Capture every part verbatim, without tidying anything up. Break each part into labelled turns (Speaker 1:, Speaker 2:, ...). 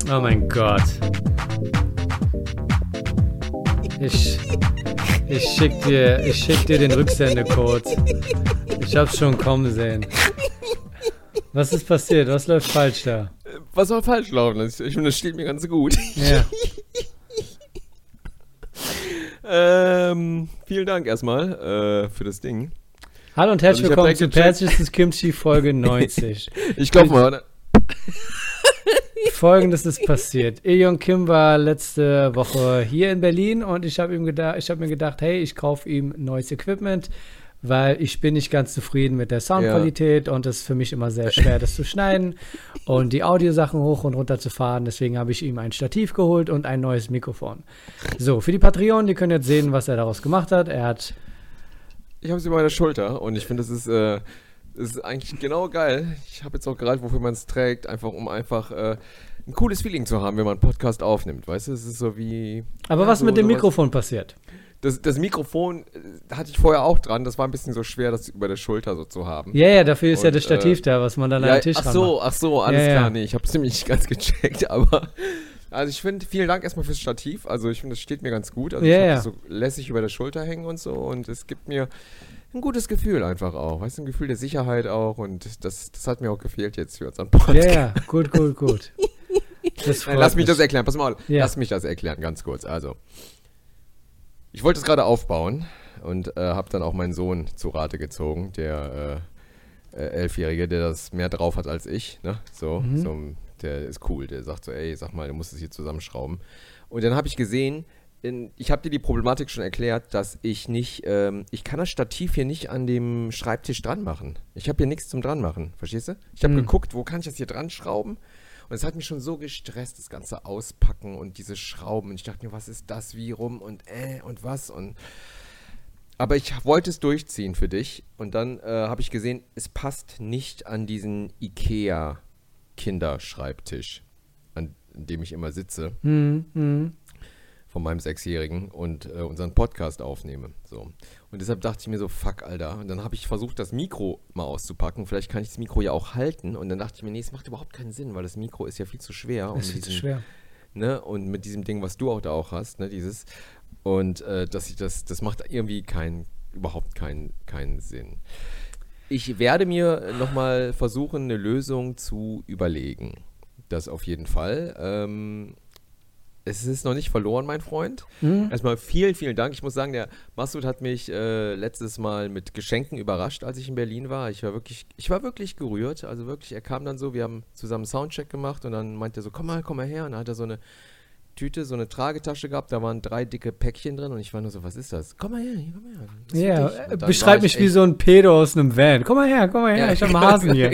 Speaker 1: Oh mein Gott. Ich, ich schick dir, ich schick dir den Rücksendecode. Ich hab's schon kommen sehen. Was ist passiert? Was läuft falsch da?
Speaker 2: Was soll falsch laufen? Ich finde, das steht mir ganz gut.
Speaker 1: Ja.
Speaker 2: ähm, vielen Dank erstmal äh, für das Ding.
Speaker 1: Hallo und herzlich
Speaker 2: Also
Speaker 1: willkommen zu Persisches Kimchi Folge neunzig.
Speaker 2: Ich glaube mal.
Speaker 1: Folgendes ist passiert. Ejon Kim war letzte Woche hier in Berlin und ich habe ihm gedacht, ich habe mir gedacht, hey, ich kaufe ihm neues Equipment, weil ich bin nicht ganz zufrieden mit der Soundqualität ja. und es ist für mich immer sehr schwer, das zu schneiden und die Audiosachen hoch und runter zu fahren. Deswegen habe ich ihm ein Stativ geholt und ein neues Mikrofon. So, für die Patreon, die können jetzt sehen, was er daraus gemacht hat. Er hat
Speaker 2: Ich habe sie bei der Schulter und ich finde, das ist, äh, das ist eigentlich genau geil. Ich habe jetzt auch gerade, wofür man es trägt, einfach um einfach äh, ein cooles Feeling zu haben, wenn man einen Podcast aufnimmt. Weißt du, es ist so wie...
Speaker 1: Aber
Speaker 2: ja,
Speaker 1: was
Speaker 2: so,
Speaker 1: mit dem
Speaker 2: sowas.
Speaker 1: Mikrofon passiert?
Speaker 2: Das, das Mikrofon äh, hatte ich vorher auch dran. Das war ein bisschen so schwer, das über der Schulter so zu haben.
Speaker 1: Ja, ja, dafür ist
Speaker 2: und,
Speaker 1: ja das Stativ
Speaker 2: äh,
Speaker 1: da, was man dann
Speaker 2: ja,
Speaker 1: an den Tisch
Speaker 2: ach
Speaker 1: ran
Speaker 2: so,
Speaker 1: macht.
Speaker 2: ach so, alles
Speaker 1: Ja,
Speaker 2: klar.
Speaker 1: ja.
Speaker 2: Nee, ich habe es nämlich nicht ganz gecheckt, aber... Also ich finde, vielen Dank erstmal fürs Stativ. Also ich finde, das steht mir ganz gut. Also
Speaker 1: Ja,
Speaker 2: ich habe
Speaker 1: ja.
Speaker 2: das so lässig über der Schulter hängen und so. Und es gibt mir ein gutes Gefühl einfach auch. Weißt du, ein Gefühl der Sicherheit auch. Und das, das hat mir auch gefehlt jetzt für unseren Podcast.
Speaker 1: Ja, ja, gut, gut, gut. Das
Speaker 2: Nein, lass mich
Speaker 1: mich
Speaker 2: das erklären. Pass mal,
Speaker 1: Ja.
Speaker 2: lass mich das erklären, ganz kurz. Also, ich wollte es gerade aufbauen und äh, habe dann auch meinen Sohn zu Rate gezogen, der äh, äh, Elfjährige, der das mehr drauf hat als ich. Ne? So,
Speaker 1: Mhm.
Speaker 2: so, der ist cool. Der sagt so, ey, sag mal, du musst es hier zusammenschrauben. Und dann habe ich gesehen, in, ich habe dir die Problematik schon erklärt, dass ich nicht, ähm, ich kann das Stativ hier nicht an dem Schreibtisch dran machen. Ich habe hier nichts zum dran machen, verstehst du? Ich habe
Speaker 1: Mhm.
Speaker 2: geguckt, wo kann ich das hier dran schrauben? Und es hat mich schon so gestresst, das ganze Auspacken und diese Schrauben. Und ich dachte mir, was ist das, wie rum und äh und was und... Aber ich wollte es durchziehen für dich. Und dann äh, habe ich gesehen, es passt nicht an diesen Ikea-Kinderschreibtisch, an dem ich immer sitze,
Speaker 1: Mhm, mhm.
Speaker 2: von meinem Sechsjährigen und äh, unseren Podcast aufnehme. So. Und deshalb dachte ich mir so, fuck, Alter. Und dann habe ich versucht, das Mikro mal auszupacken. Vielleicht kann ich das Mikro ja auch halten. Und dann dachte ich mir, nee, es macht überhaupt keinen Sinn, weil das Mikro ist ja viel zu schwer.
Speaker 1: Das ist
Speaker 2: und
Speaker 1: viel zu
Speaker 2: diesen,
Speaker 1: schwer.
Speaker 2: Ne, und mit diesem Ding, was du auch da auch hast, ne, dieses. Und äh, dass ich das, das macht irgendwie kein, überhaupt keinen keinen Sinn. Ich werde mir nochmal versuchen, eine Lösung zu überlegen. Das auf jeden Fall. Ähm, es ist noch nicht verloren, mein Freund.
Speaker 1: Mhm.
Speaker 2: Erstmal vielen, vielen Dank. Ich muss sagen, der Masud hat mich äh, letztes Mal mit Geschenken überrascht, als ich in Berlin war. Ich war wirklich, ich war wirklich gerührt. Also wirklich, er kam dann so, wir haben zusammen Soundcheck gemacht und dann meinte er so, komm mal, komm mal her. Und dann hat er so eine Tüte, so eine Tragetasche gehabt, da waren drei dicke Päckchen drin und ich war nur so, was ist das? Komm mal her, komm mal her. Das ist für
Speaker 1: Ja,
Speaker 2: dich.
Speaker 1: äh,
Speaker 2: Und dann
Speaker 1: beschreib
Speaker 2: war
Speaker 1: mich
Speaker 2: ich
Speaker 1: wie
Speaker 2: echt-
Speaker 1: so ein Pedo aus einem Van. Komm mal her, komm mal her,
Speaker 2: Ja,
Speaker 1: ich hab einen Hasen hier.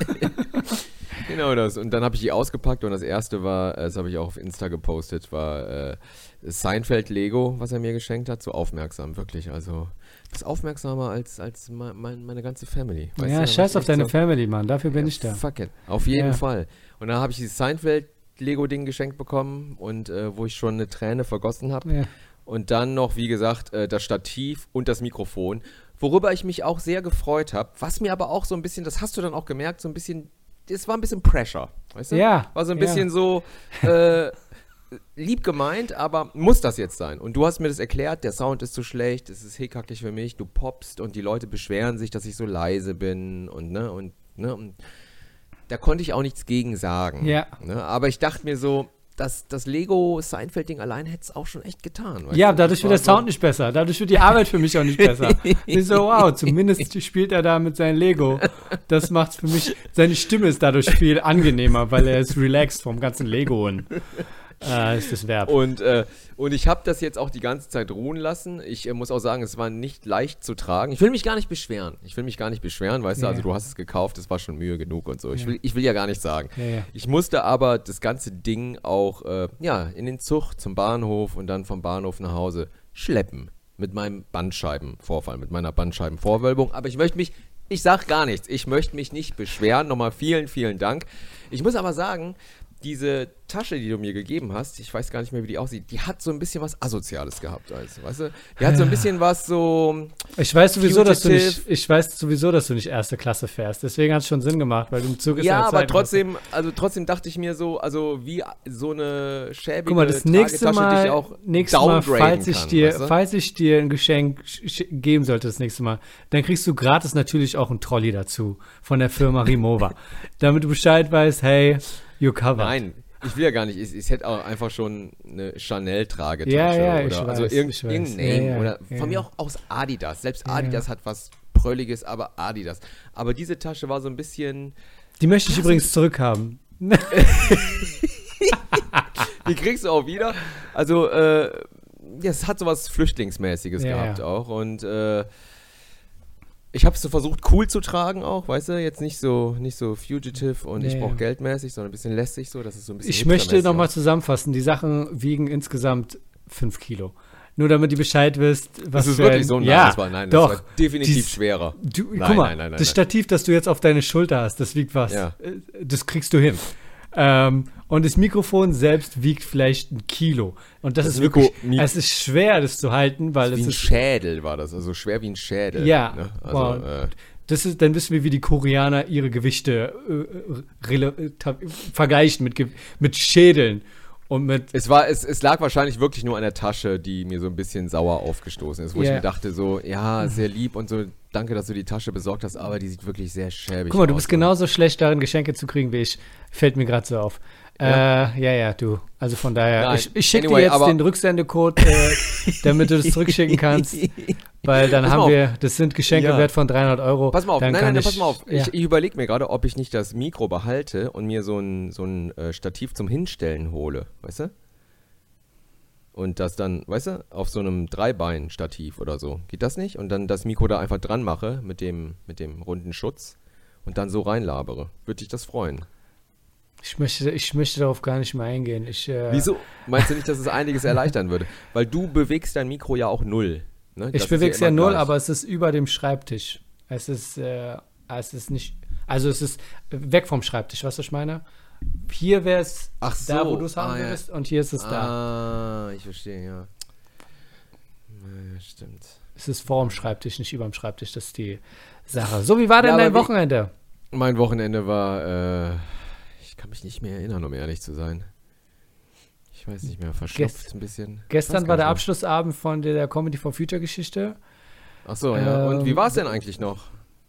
Speaker 2: Genau das. Und dann habe ich die ausgepackt und das erste war, das habe ich auch auf Insta gepostet, war äh, das Seinfeld Lego, was er mir geschenkt hat. So aufmerksam, wirklich. Also, das ist aufmerksamer als, als me- mein, meine ganze Family. Weißt
Speaker 1: Ja,
Speaker 2: du?
Speaker 1: scheiß
Speaker 2: Das
Speaker 1: auf
Speaker 2: ist
Speaker 1: deine
Speaker 2: echt so-
Speaker 1: Family, Mann. Dafür bin
Speaker 2: Ja,
Speaker 1: ich da.
Speaker 2: Fuck it. Auf jeden
Speaker 1: Ja.
Speaker 2: Fall. Und dann habe ich dieses Seinfeld Lego-Ding geschenkt bekommen und äh, wo ich schon eine Träne vergossen habe.
Speaker 1: Ja.
Speaker 2: Und dann noch, wie gesagt, äh, das Stativ und das Mikrofon, worüber ich mich auch sehr gefreut habe. Was mir aber auch so ein bisschen, das hast du dann auch gemerkt, so ein bisschen, es war ein bisschen Pressure. Weißt du?
Speaker 1: Ja,
Speaker 2: War so ein
Speaker 1: ja.
Speaker 2: bisschen so äh, lieb gemeint, aber muss das jetzt sein? Und du hast mir das erklärt, der Sound ist zu schlecht, es ist hickhackig für mich, du poppst und die Leute beschweren sich, dass ich so leise bin und ne, und ne, und da konnte ich auch nichts gegen sagen.
Speaker 1: Ja.
Speaker 2: Ne? Aber ich dachte mir so, das, das Lego-Seinfeld-Ding allein hätte es auch schon echt getan. weißt
Speaker 1: Ja,
Speaker 2: du?
Speaker 1: dadurch
Speaker 2: Das
Speaker 1: wird
Speaker 2: war
Speaker 1: der Sound nicht besser. Dadurch wird die Arbeit für mich auch nicht besser. Ich so, wow, zumindest spielt er da mit seinem Lego. Das macht für mich, seine Stimme ist dadurch viel angenehmer, weil er ist relaxed vom ganzen Lego und äh, ist das Verb.
Speaker 2: Und, äh, und ich habe das jetzt auch die ganze Zeit ruhen lassen. Ich äh, muss auch sagen, es war nicht leicht zu tragen. Ich will mich gar nicht beschweren. Ich will mich gar nicht beschweren, weißt
Speaker 1: Ja.
Speaker 2: du, also du hast es gekauft, es war schon Mühe genug und so. Ich,
Speaker 1: Ja.
Speaker 2: will, ich will ja gar nicht sagen.
Speaker 1: Ja, ja.
Speaker 2: Ich musste aber das ganze Ding auch äh, ja, in den Zug zum Bahnhof und dann vom Bahnhof nach Hause schleppen. Mit meinem Bandscheibenvorfall, mit meiner Bandscheibenvorwölbung. Aber ich möchte mich, ich sag gar nichts, ich möchte mich nicht beschweren. Nochmal vielen, vielen Dank. Ich muss aber sagen, diese Tasche, die du mir gegeben hast, ich weiß gar nicht mehr, wie die aussieht, die hat so ein bisschen was Asoziales gehabt, also, weißt du? Die hat so ein bisschen was so.
Speaker 1: Ich weiß sowieso, dass du nicht, ich weiß sowieso, dass du nicht erste Klasse fährst. Deswegen hat es schon Sinn gemacht, weil du im Zug ist
Speaker 2: ja, aber trotzdem, also trotzdem dachte ich mir so, also wie so eine schäbige
Speaker 1: Guck mal, das nächste Mal,
Speaker 2: die ich auch
Speaker 1: nächste Mal, falls ich
Speaker 2: kann,
Speaker 1: dir,
Speaker 2: weißt du?
Speaker 1: falls ich dir ein Geschenk geben sollte, das nächste Mal, dann kriegst du gratis natürlich auch einen Trolley dazu von der Firma Rimowa, damit du Bescheid weißt, hey, you covered.
Speaker 2: Nein. Ich will ja gar nicht, ich, ich hätte auch einfach schon eine Chanel-Tragetasche
Speaker 1: ja, ja,
Speaker 2: oder
Speaker 1: ich
Speaker 2: also
Speaker 1: weiß,
Speaker 2: irgendein
Speaker 1: ich weiß.
Speaker 2: Name
Speaker 1: ja, ja,
Speaker 2: oder
Speaker 1: ja,
Speaker 2: von mir auch aus Adidas. Selbst Adidas ja. hat was Prölliges, aber Adidas. Aber diese Tasche war so ein bisschen.
Speaker 1: Die möchte ich übrigens zurückhaben.
Speaker 2: Die kriegst du auch wieder. Also, äh, ja, es hat so was Flüchtlingsmäßiges
Speaker 1: ja,
Speaker 2: gehabt
Speaker 1: ja.
Speaker 2: auch und äh, ich habe es so versucht, cool zu tragen auch, weißt du, jetzt nicht so, nicht so fugitive und
Speaker 1: ja,
Speaker 2: ich brauche
Speaker 1: ja.
Speaker 2: geldmäßig, sondern ein bisschen lässig so, dass es so ein bisschen
Speaker 1: Ich möchte nochmal zusammenfassen, die Sachen wiegen insgesamt fünf Kilo. Nur damit ihr Bescheid wisst, was
Speaker 2: das ist
Speaker 1: für
Speaker 2: wirklich
Speaker 1: ein,
Speaker 2: so, nein,
Speaker 1: ja,
Speaker 2: das war, nein,
Speaker 1: doch,
Speaker 2: das war definitiv
Speaker 1: dies,
Speaker 2: schwerer.
Speaker 1: Du,
Speaker 2: nein,
Speaker 1: guck mal,
Speaker 2: nein, nein, nein,
Speaker 1: das Stativ, das du jetzt auf deine Schulter hast, das wiegt was.
Speaker 2: Ja.
Speaker 1: Das kriegst du hin. Ähm, und das Mikrofon selbst wiegt vielleicht ein Kilo. Und das, das ist
Speaker 2: Mikro,
Speaker 1: wirklich,
Speaker 2: Mik-
Speaker 1: es ist schwer, das zu halten, weil
Speaker 2: wie
Speaker 1: es
Speaker 2: ein
Speaker 1: ist
Speaker 2: Schädel war das, also schwer wie ein Schädel.
Speaker 1: Ja,
Speaker 2: ne? Also,
Speaker 1: wow.
Speaker 2: äh,
Speaker 1: das ist, dann wissen wir, wie die Koreaner ihre Gewichte äh, rele- ta- vergleichen mit, Ge- mit Schädeln. Und mit
Speaker 2: es, war, es, es lag wahrscheinlich wirklich nur an der Tasche, die mir so ein bisschen sauer aufgestoßen ist, wo
Speaker 1: Ja.
Speaker 2: ich mir dachte so, ja, sehr lieb und so, danke, dass du die Tasche besorgt hast, aber die sieht wirklich sehr schäbig aus.
Speaker 1: Guck mal, du bist
Speaker 2: ne?
Speaker 1: genauso schlecht darin, Geschenke zu kriegen wie ich. Fällt mir gerade so auf. Ja? Äh, ja, ja, du. Also von daher,
Speaker 2: Nein.
Speaker 1: ich, ich schicke
Speaker 2: Anyway,
Speaker 1: dir jetzt
Speaker 2: aber-
Speaker 1: den Rücksendecode, äh, damit du das zurückschicken kannst. Weil dann
Speaker 2: Pass mal
Speaker 1: haben
Speaker 2: auf.
Speaker 1: wir, das sind Geschenke
Speaker 2: Ja.
Speaker 1: wert von dreihundert Euro.
Speaker 2: Pass mal auf,
Speaker 1: dann
Speaker 2: nein,
Speaker 1: kann
Speaker 2: nein, nein,
Speaker 1: ich,
Speaker 2: pass mal auf.
Speaker 1: Ja.
Speaker 2: Ich, ich überlege mir gerade, ob ich nicht das Mikro behalte und mir so ein, so ein äh, Stativ zum Hinstellen hole, weißt du? Und das dann, weißt du, auf so einem Dreibein-Stativ oder so. Geht das nicht? Und dann das Mikro da einfach dran mache mit dem, mit dem runden Schutz und dann so reinlabere. Würde dich das freuen?
Speaker 1: Ich möchte, ich möchte darauf gar nicht mehr eingehen. Ich, äh,
Speaker 2: Wieso? Meinst du nicht, dass es einiges erleichtern würde? Weil du bewegst dein Mikro ja auch null. Ne?
Speaker 1: Ich
Speaker 2: Das
Speaker 1: bewege
Speaker 2: ist
Speaker 1: es ja
Speaker 2: immer
Speaker 1: null,
Speaker 2: gleich.
Speaker 1: aber es ist über dem Schreibtisch. Es ist, äh, es ist nicht, also es ist weg vom Schreibtisch, weißt du, was ich meine? Hier wäre es
Speaker 2: Ach
Speaker 1: da,
Speaker 2: so,
Speaker 1: wo du es haben
Speaker 2: ah, ja.
Speaker 1: würdest, und hier ist es da.
Speaker 2: Ah, ich verstehe, ja. Ja, stimmt.
Speaker 1: Es ist vor dem Schreibtisch, nicht über dem Schreibtisch, das ist die Sache. So, wie war denn
Speaker 2: Ja,
Speaker 1: dein
Speaker 2: aber wie-
Speaker 1: Wochenende?
Speaker 2: Mein Wochenende war, äh, ich kann mich nicht mehr erinnern, um ehrlich zu sein. Ich weiß nicht mehr, verschnupft
Speaker 1: Gest-
Speaker 2: ein bisschen.
Speaker 1: Gestern
Speaker 2: Weiß
Speaker 1: war
Speaker 2: gar
Speaker 1: der
Speaker 2: nicht
Speaker 1: Abschlussabend von der, der Comedy for Future Geschichte.
Speaker 2: mehr. Ach so, ja. Und wie
Speaker 1: Ähm,
Speaker 2: war es denn eigentlich noch?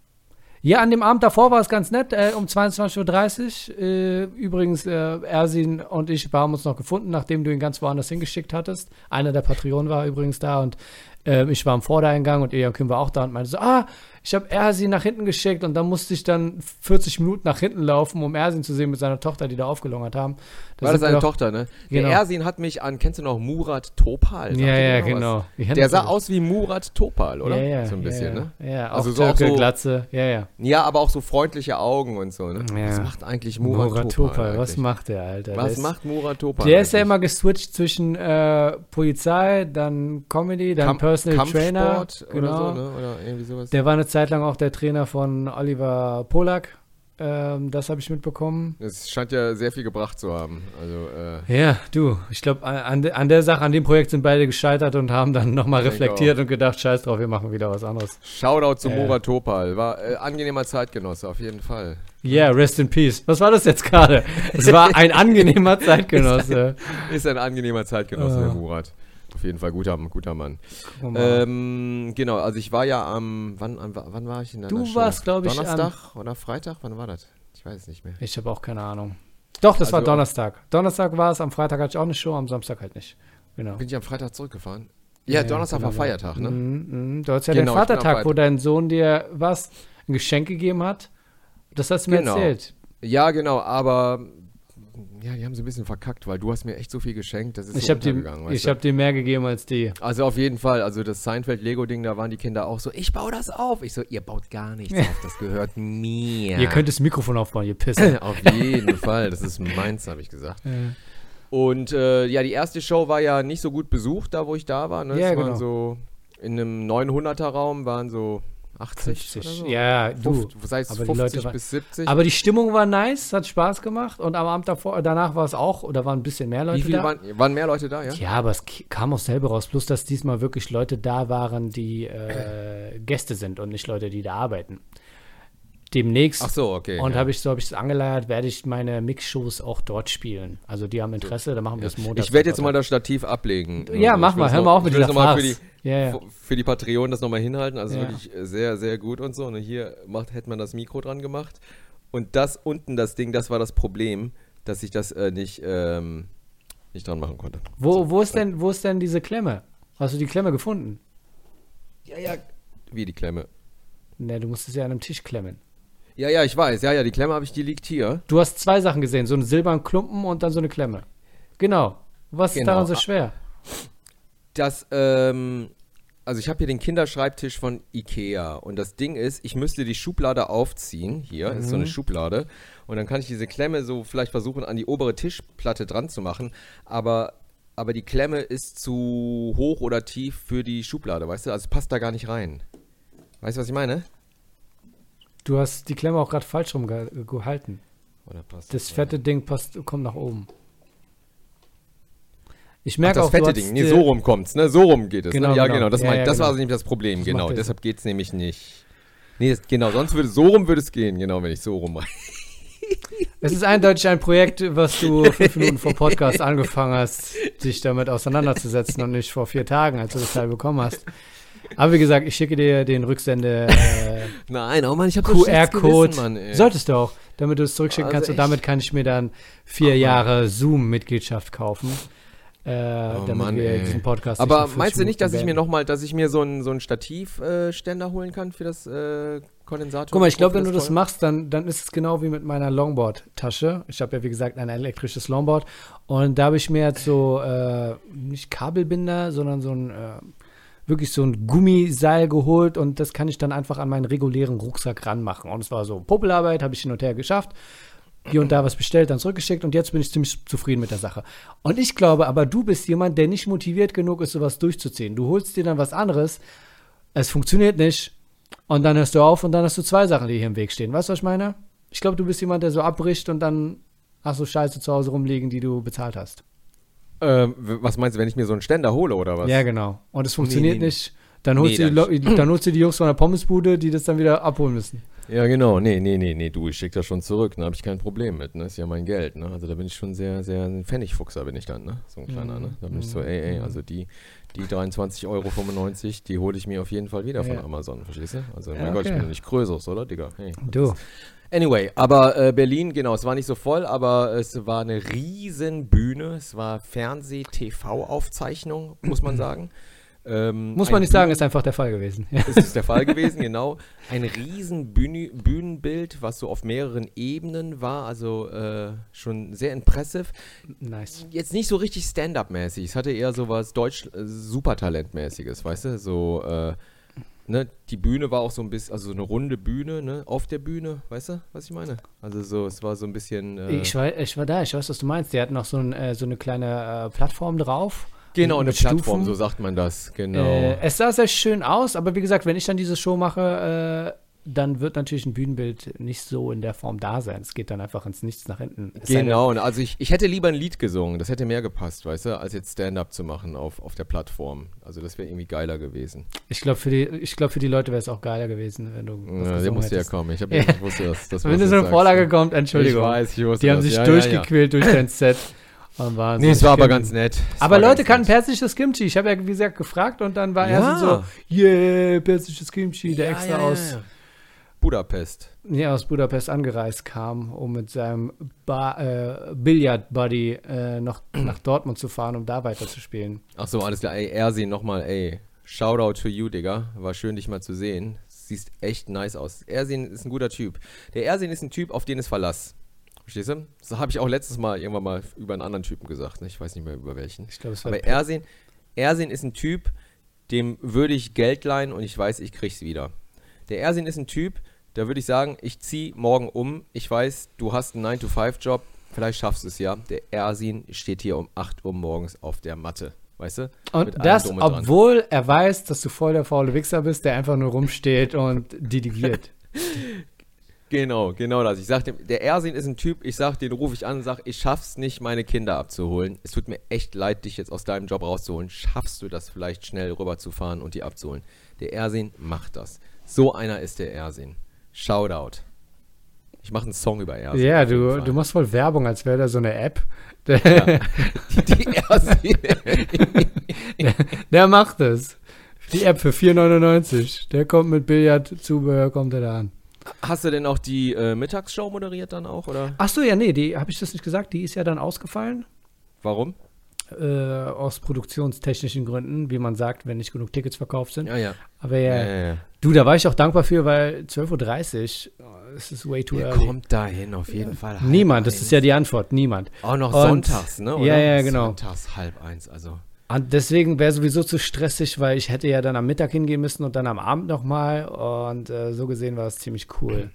Speaker 1: Ja, an dem Abend davor war es ganz nett, äh, um zweiundzwanzig Uhr dreißig. Äh, übrigens, äh, Ersin und ich haben uns noch gefunden, nachdem du ihn ganz woanders hingeschickt hattest. Einer der Patreonen war übrigens da und äh, ich war am Vordereingang und Ejan Kim war auch da und meinte so, ah, ich habe Ersin nach hinten geschickt und dann musste ich dann vierzig Minuten nach hinten laufen, um Ersin zu sehen mit seiner Tochter, die da aufgelungert haben. Da
Speaker 2: War das
Speaker 1: sind wir
Speaker 2: seine
Speaker 1: noch-
Speaker 2: Tochter, ne?
Speaker 1: Genau.
Speaker 2: Der Ersin hat mich an, kennst du noch Murat Topal? Sagt
Speaker 1: Ja,
Speaker 2: dir
Speaker 1: ja,
Speaker 2: noch was?
Speaker 1: genau. Ja,
Speaker 2: Der sah
Speaker 1: natürlich.
Speaker 2: aus wie Murat Topal, oder?
Speaker 1: Ja, ja,
Speaker 2: so ein bisschen,
Speaker 1: ja,
Speaker 2: ne?
Speaker 1: Ja, ja.
Speaker 2: Also
Speaker 1: auch
Speaker 2: so- auch
Speaker 1: Türke,
Speaker 2: so-
Speaker 1: Glatze, ja, ja.
Speaker 2: Ja, aber auch so freundliche Augen und so, ne?
Speaker 1: Ja.
Speaker 2: Was macht eigentlich Murat,
Speaker 1: Murat
Speaker 2: Topal?
Speaker 1: Topal, was
Speaker 2: eigentlich?
Speaker 1: macht der, Alter?
Speaker 2: Was
Speaker 1: Der ist-
Speaker 2: macht Murat Topal?
Speaker 1: Der ist ja
Speaker 2: eigentlich?
Speaker 1: immer geswitcht zwischen äh, Polizei, dann Comedy, dann
Speaker 2: Kamp-
Speaker 1: Personal Trainer.
Speaker 2: Kampfsport
Speaker 1: Genau.
Speaker 2: oder so, ne? Oder irgendwie sowas.
Speaker 1: Der war eine Zeit lang auch der Trainer von Oliver Polak. Ähm, das habe ich mitbekommen.
Speaker 2: Es scheint ja sehr viel gebracht zu haben. Also, äh,
Speaker 1: Ja, du, ich glaube, an, de- an der Sache, an dem Projekt sind beide gescheitert und haben dann nochmal
Speaker 2: Ich denke
Speaker 1: reflektiert und gedacht, scheiß drauf, wir machen wieder was anderes.
Speaker 2: Shoutout zu
Speaker 1: Ja.
Speaker 2: Murat Topal. War äh, angenehmer Zeitgenosse, auf jeden Fall.
Speaker 1: Yeah, rest in peace. Was war das jetzt gerade? Es war ein angenehmer Zeitgenosse.
Speaker 2: Ist ein angenehmer Zeitgenosse,
Speaker 1: Ah.
Speaker 2: der Murat. Auf jeden Fall guter, guter Mann.
Speaker 1: Guck mal.
Speaker 2: Ähm, genau, also ich war ja am, wann, am, wann war ich in der
Speaker 1: Du
Speaker 2: Schule?
Speaker 1: warst, glaub ich,
Speaker 2: Donnerstag oder Freitag? Wann war das? Ich weiß es nicht mehr.
Speaker 1: Ich habe auch keine Ahnung. Doch, das war
Speaker 2: Also-
Speaker 1: Donnerstag. Donnerstag war es, am Freitag hatte ich auch eine Show, am Samstag halt nicht. Genau.
Speaker 2: Bin ich am Freitag zurückgefahren? Ja, Donnerstag
Speaker 1: genau,
Speaker 2: war Feiertag, ne?
Speaker 1: Mhm, mhm. Du hattest ja
Speaker 2: Genau,
Speaker 1: den
Speaker 2: ich bin am
Speaker 1: Vatertag, wo
Speaker 2: Freitag.
Speaker 1: dein Sohn dir was, ein Geschenk gegeben hat. Das hast du mir
Speaker 2: Genau.
Speaker 1: erzählt.
Speaker 2: Ja, genau, aber ja, die haben so ein bisschen verkackt, weil du hast mir echt so viel geschenkt, das ist
Speaker 1: Ich
Speaker 2: so
Speaker 1: habe dir,
Speaker 2: untergegangen, weißt
Speaker 1: ich
Speaker 2: du?
Speaker 1: hab dir mehr gegeben als die.
Speaker 2: Also auf jeden Fall, also das Seinfeld-Lego-Ding, da waren die Kinder auch so, ich baue das auf. Ich so, ihr baut gar nichts auf, das gehört mir.
Speaker 1: Ihr könnt das Mikrofon aufbauen, ihr Pisser.
Speaker 2: Auf jeden Fall, das ist meins, habe ich gesagt. Und äh, ja, die erste Show war ja nicht so gut besucht, da wo ich da war. Ne?
Speaker 1: Ja,
Speaker 2: es waren
Speaker 1: genau.
Speaker 2: so, in einem neunhunderter Raum waren so achtzig
Speaker 1: fünfzig.
Speaker 2: oder so?
Speaker 1: Ja, du.
Speaker 2: Sei es
Speaker 1: aber die
Speaker 2: fünfzig
Speaker 1: Leute war,
Speaker 2: bis siebzig.
Speaker 1: Aber die Stimmung war nice, hat Spaß gemacht und am Abend davor, danach war es auch, oder waren ein bisschen mehr Leute
Speaker 2: Wie viele
Speaker 1: da.
Speaker 2: waren, waren mehr Leute da, ja?
Speaker 1: Ja, aber es k- kam auch selber raus, bloß dass diesmal wirklich Leute da waren, die äh, Gäste sind und nicht Leute, die da arbeiten. Demnächst,
Speaker 2: Ach so, okay.
Speaker 1: und
Speaker 2: ja.
Speaker 1: habe ich so habe ich es angeleiert, werde ich meine Mix-Shows auch dort spielen. Also die haben Interesse, da machen wir es montags.
Speaker 2: Ich werde jetzt mal das Stativ ablegen.
Speaker 1: Ja,
Speaker 2: Also
Speaker 1: mach
Speaker 2: ich will
Speaker 1: mal,
Speaker 2: das
Speaker 1: hör
Speaker 2: noch-
Speaker 1: mal auf mit
Speaker 2: ich will
Speaker 1: dieser
Speaker 2: das noch mal für
Speaker 1: Farce.
Speaker 2: die,
Speaker 1: Ja, ja.
Speaker 2: für die Patreon das nochmal hinhalten. Also
Speaker 1: Ja.
Speaker 2: wirklich sehr, sehr gut und so. Und hier macht, hätte man das Mikro dran gemacht. Und das unten, das Ding, das war das Problem, dass ich das äh, nicht, ähm, nicht dran machen konnte.
Speaker 1: Wo, wo, ist denn, wo ist denn diese Klemme? Hast du die Klemme gefunden?
Speaker 2: Ja, ja. Wie die Klemme?
Speaker 1: Ne, du musst es ja an einem Tisch klemmen.
Speaker 2: Ja, ja, ich weiß. Ja, ja, die Klemme habe ich, die liegt hier.
Speaker 1: Du hast zwei Sachen gesehen, so einen silbernen Klumpen und dann so eine Klemme. Genau. Was ist
Speaker 2: Genau.
Speaker 1: daran so schwer?
Speaker 2: Das, ähm, also ich habe hier den Kinderschreibtisch von Ikea und das Ding ist, ich müsste die Schublade aufziehen, hier ist so eine Schublade und dann kann ich diese Klemme so vielleicht versuchen an die obere Tischplatte dran zu machen, aber, aber die Klemme ist zu hoch oder tief für die Schublade, weißt du, also es passt da gar nicht rein. Weißt du, was ich meine?
Speaker 1: Du hast die Klemme auch gerade falsch rum ge gehalten.
Speaker 2: Oder passt
Speaker 1: Das
Speaker 2: rein?
Speaker 1: fette Ding passt, kommt nach oben. Ich
Speaker 2: Ach,
Speaker 1: merke
Speaker 2: das
Speaker 1: auch,
Speaker 2: fette
Speaker 1: du
Speaker 2: Ding,
Speaker 1: hast,
Speaker 2: nee,
Speaker 1: äh,
Speaker 2: so rum kommt's, ne, so rum geht es,
Speaker 1: Genau,
Speaker 2: ne? Ja,
Speaker 1: genau.
Speaker 2: genau, das,
Speaker 1: Ja,
Speaker 2: mein,
Speaker 1: ja,
Speaker 2: das
Speaker 1: genau.
Speaker 2: war nämlich das Problem,
Speaker 1: Das
Speaker 2: genau,
Speaker 1: macht
Speaker 2: deshalb geht's nämlich nicht. Nee, das, genau, sonst würde, so rum würde es gehen, genau, wenn ich so rum rein.
Speaker 1: Es ist eindeutig ein Projekt, was du fünf Minuten vor Podcast angefangen hast, dich damit auseinanderzusetzen und nicht vor vier Tagen, als du das Teil bekommen hast. Aber wie gesagt, ich schicke dir den Rücksende äh,
Speaker 2: Nein, oh Mann, ich habe
Speaker 1: Q R-Code.
Speaker 2: Mann,
Speaker 1: Solltest du auch, damit du es zurückschicken
Speaker 2: Also
Speaker 1: kannst. Und
Speaker 2: echt?
Speaker 1: damit kann ich mir dann vier
Speaker 2: Mann.
Speaker 1: Jahre Zoom-Mitgliedschaft kaufen. Äh,
Speaker 2: Oh
Speaker 1: damit
Speaker 2: Mann,
Speaker 1: wir
Speaker 2: ey.
Speaker 1: diesen Podcast nicht
Speaker 2: Aber
Speaker 1: in fünfzig
Speaker 2: meinst du nicht, dass ich mir
Speaker 1: Minuten
Speaker 2: noch mal, dass ich mir so einen so einen Stativständer holen kann für das äh, Kondensator?
Speaker 1: Guck mal, ich glaube,
Speaker 2: für
Speaker 1: wenn du das
Speaker 2: Feuer?
Speaker 1: machst, dann, dann ist es genau wie mit meiner Longboard-Tasche. Ich habe ja, wie gesagt, ein elektrisches Longboard. Und da habe ich mir jetzt so, äh, nicht Kabelbinder, sondern so ein, äh, wirklich so ein Gummiseil geholt. Und das kann ich dann einfach an meinen regulären Rucksack ranmachen. Und es war so Popelarbeit, habe ich hin und her geschafft. Hier und da was bestellt, dann zurückgeschickt. Und jetzt bin ich ziemlich zufrieden mit der Sache. Und ich glaube aber, du bist jemand, der nicht motiviert genug ist, sowas durchzuziehen. Du holst dir dann was anderes. Es funktioniert nicht. Und dann hörst du auf und dann hast du zwei Sachen, die hier im Weg stehen. Weißt du, was ich meine? Ich glaube, du bist jemand, der so abbricht und dann hast du Scheiße zu Hause rumliegen, die du bezahlt hast.
Speaker 2: Ähm, w- was meinst du, wenn ich mir so einen Ständer hole oder was?
Speaker 1: Ja, genau. Und es funktioniert
Speaker 2: Nee, nee.
Speaker 1: nicht. Dann holst,
Speaker 2: Nee,
Speaker 1: du die, Lo- dann holst du die Jungs von der Pommesbude, die das dann wieder abholen müssen.
Speaker 2: Ja, genau. Nee, nee, nee, nee, du, ich schicke das schon zurück, da habe ich kein Problem mit, ne? Ist ja mein Geld, ne? Also da bin ich schon sehr, sehr ein Pfennigfuchser bin ich dann, ne? So ein kleiner, ne? Da bin ich so, ey, ey, also die, die dreiundzwanzig Euro fünfundneunzig, die hole ich mir auf jeden Fall wieder von
Speaker 1: Ja.
Speaker 2: Amazon, verstehst du? Also,
Speaker 1: Ja,
Speaker 2: mein Gott, ich
Speaker 1: okay.
Speaker 2: bin ja nicht Krösus, oder, Digga? Hey, was
Speaker 1: Du.
Speaker 2: ist- Anyway, aber äh, Berlin, genau, es war nicht so voll, aber es war eine riesen Bühne, es war Fernseh-T V-Aufzeichnung, muss man sagen. Ähm,
Speaker 1: Muss
Speaker 2: ein
Speaker 1: man nicht sagen, ist einfach der Fall gewesen. Ja.
Speaker 2: Das ist der Fall gewesen, genau. Ein riesen Bühne, Bühnenbild, was so auf mehreren Ebenen war, also äh, schon sehr impressive.
Speaker 1: Nice.
Speaker 2: Jetzt nicht so richtig Stand-up-mäßig, es hatte eher so was Deutsch äh, Supertalent-mäßiges, weißt du, so äh, ne, die Bühne war auch so ein bisschen, also so eine runde Bühne, ne, auf der Bühne, weißt du, was ich meine? Also so, es war so ein bisschen äh,
Speaker 1: Ich, war, ich war da, ich weiß, was du meinst. Die hatten noch so, ein, äh, so eine kleine äh, Plattform drauf.
Speaker 2: genau, eine
Speaker 1: mit
Speaker 2: Plattform,
Speaker 1: Stufen.
Speaker 2: so sagt man das, genau.
Speaker 1: Äh, es sah sehr schön aus, aber wie gesagt, wenn ich dann diese Show mache, äh, dann wird natürlich ein Bühnenbild nicht so in der Form da sein. Es geht dann einfach ins Nichts nach hinten. Es sei denn-
Speaker 2: Genau, und also ich, ich hätte lieber ein Lied gesungen, das hätte mehr gepasst, weißt du, als jetzt Stand-up zu machen auf, auf der Plattform. Also das wäre irgendwie geiler gewesen.
Speaker 1: Ich glaube, für, die, ich glaub, für die Leute wäre es auch geiler gewesen, wenn du was
Speaker 2: Ja, der
Speaker 1: gesungen
Speaker 2: musste ja
Speaker 1: hättest.
Speaker 2: kommen. Ich, hab,
Speaker 1: Ja.
Speaker 2: ich wusste das. das
Speaker 1: Wenn
Speaker 2: was
Speaker 1: du
Speaker 2: du
Speaker 1: so eine
Speaker 2: sagst.
Speaker 1: Vorlage kommt, Entschuldigung.
Speaker 2: Ich weiß, ich wusste
Speaker 1: Die haben
Speaker 2: das.
Speaker 1: sich
Speaker 2: ja, ja, ja.
Speaker 1: durchgequält durch dein Set. Und waren
Speaker 2: Nee, es
Speaker 1: so
Speaker 2: war aber
Speaker 1: Kim-
Speaker 2: ganz nett. Es
Speaker 1: Aber
Speaker 2: war
Speaker 1: Leute
Speaker 2: ganz
Speaker 1: kannten
Speaker 2: nett.
Speaker 1: persisches Kimchi. Ich habe ja, wie gesagt, gefragt und dann war
Speaker 2: Ja.
Speaker 1: er so, yeah, persisches Kimchi, der
Speaker 2: Ja,
Speaker 1: extra
Speaker 2: ja, ja,
Speaker 1: aus,
Speaker 2: ja. Budapest.
Speaker 1: ja, aus Budapest angereist kam, um mit seinem Bar, äh, Billard-Buddy äh, noch nach Dortmund zu fahren, um da weiterzuspielen.
Speaker 2: Ach so, alles klar. Ey, Ersin, nochmal, ey. Shoutout to you, Digga. War schön, dich mal zu sehen. Siehst echt nice aus. Ersin ist ein guter Typ. Der Ersin ist ein Typ, auf den ist Verlass. Verstehst du? Das habe ich auch letztes Mal irgendwann mal über einen anderen Typen gesagt. Ne? Ich weiß nicht mehr über welchen.
Speaker 1: Ich glaube, es war
Speaker 2: Aber Ersin, Ersin ist ein Typ, dem würde ich Geld leihen und ich weiß, ich krieg's wieder. Der Ersin ist ein Typ, da würde ich sagen, ich ziehe morgen um. Ich weiß, du hast einen nine to five Job, vielleicht schaffst du es ja. Der Ersin steht hier um acht Uhr morgens auf der Matte. weißt du?
Speaker 1: Und das, obwohl er weiß, dass du voll der faule Wichser bist, der einfach nur rumsteht und dirigiert.
Speaker 2: Genau, genau das. Ich sag dem, der Ersin ist ein Typ, ich sag, den rufe ich an und sag, ich schaff's nicht, meine Kinder abzuholen. Es tut mir echt leid, dich jetzt aus deinem Job rauszuholen. Schaffst du das vielleicht schnell rüberzufahren und die abzuholen? Der Ersin macht das. So einer ist der Ersin. Shoutout. Ich mache einen Song über Ersin.
Speaker 1: Ja, du, du machst voll Werbung, als wäre da so eine App.
Speaker 2: Ja, die, die Ersin.
Speaker 1: der, der macht es. Die App für vier neunundneunzig. Der kommt mit Billardzubehör, kommt er da an.
Speaker 2: Hast du denn auch die äh, Mittagsshow moderiert dann auch, oder?
Speaker 1: Ach so, ja, nee, die habe ich das nicht gesagt. Die ist ja dann ausgefallen.
Speaker 2: Warum?
Speaker 1: Äh, aus produktionstechnischen Gründen, wie man sagt, wenn nicht genug Tickets verkauft sind.
Speaker 2: Ja, ja.
Speaker 1: Aber ja,
Speaker 2: ja, ja, ja.
Speaker 1: Du, da war ich auch dankbar für, weil zwölf Uhr dreißig, oh, es ist way too
Speaker 2: Wer
Speaker 1: early.
Speaker 2: kommt da hin, auf jeden Fall.
Speaker 1: Niemand, das ist ja die Antwort, niemand.
Speaker 2: Auch noch
Speaker 1: Und,
Speaker 2: sonntags, ne? Oder?
Speaker 1: Ja, ja, genau.
Speaker 2: Sonntags halb eins, also.
Speaker 1: Und deswegen wäre sowieso zu stressig, weil ich hätte ja dann am Mittag hingehen müssen und dann am Abend nochmal. Und äh, so gesehen war es ziemlich cool.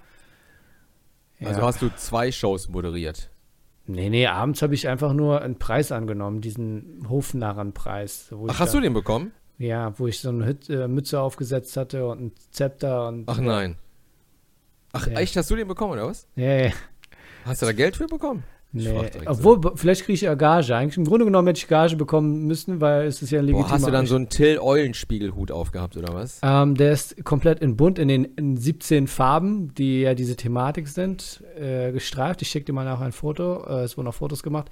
Speaker 1: Ja.
Speaker 2: Also hast du zwei Shows moderiert?
Speaker 1: Nee, nee, abends habe ich einfach nur einen Preis angenommen, diesen Hofnarrenpreis. Wo
Speaker 2: Ach,
Speaker 1: ich
Speaker 2: hast
Speaker 1: da,
Speaker 2: du den bekommen?
Speaker 1: Ja, wo ich so eine Hüt, äh, Mütze aufgesetzt hatte und ein Zepter. Und,
Speaker 2: Ach nein. Ach,
Speaker 1: ja.
Speaker 2: echt, hast du den bekommen, oder was?
Speaker 1: Ja, ja.
Speaker 2: Hast du da Geld für bekommen?
Speaker 1: Nee, obwohl, so. Vielleicht kriege ich ja Gage. Eigentlich im Grunde genommen hätte ich Gage bekommen müssen, weil es ist ja ein legitimer.
Speaker 2: Boah, hast du dann so einen Till-Eulenspiegelhut aufgehabt, oder was?
Speaker 1: Ähm, der ist komplett in bunt, in den in siebzehn Farben, die ja diese Thematik sind, äh, gestreift. Ich schicke dir mal nachher ein Foto. Äh, es wurden auch Fotos gemacht.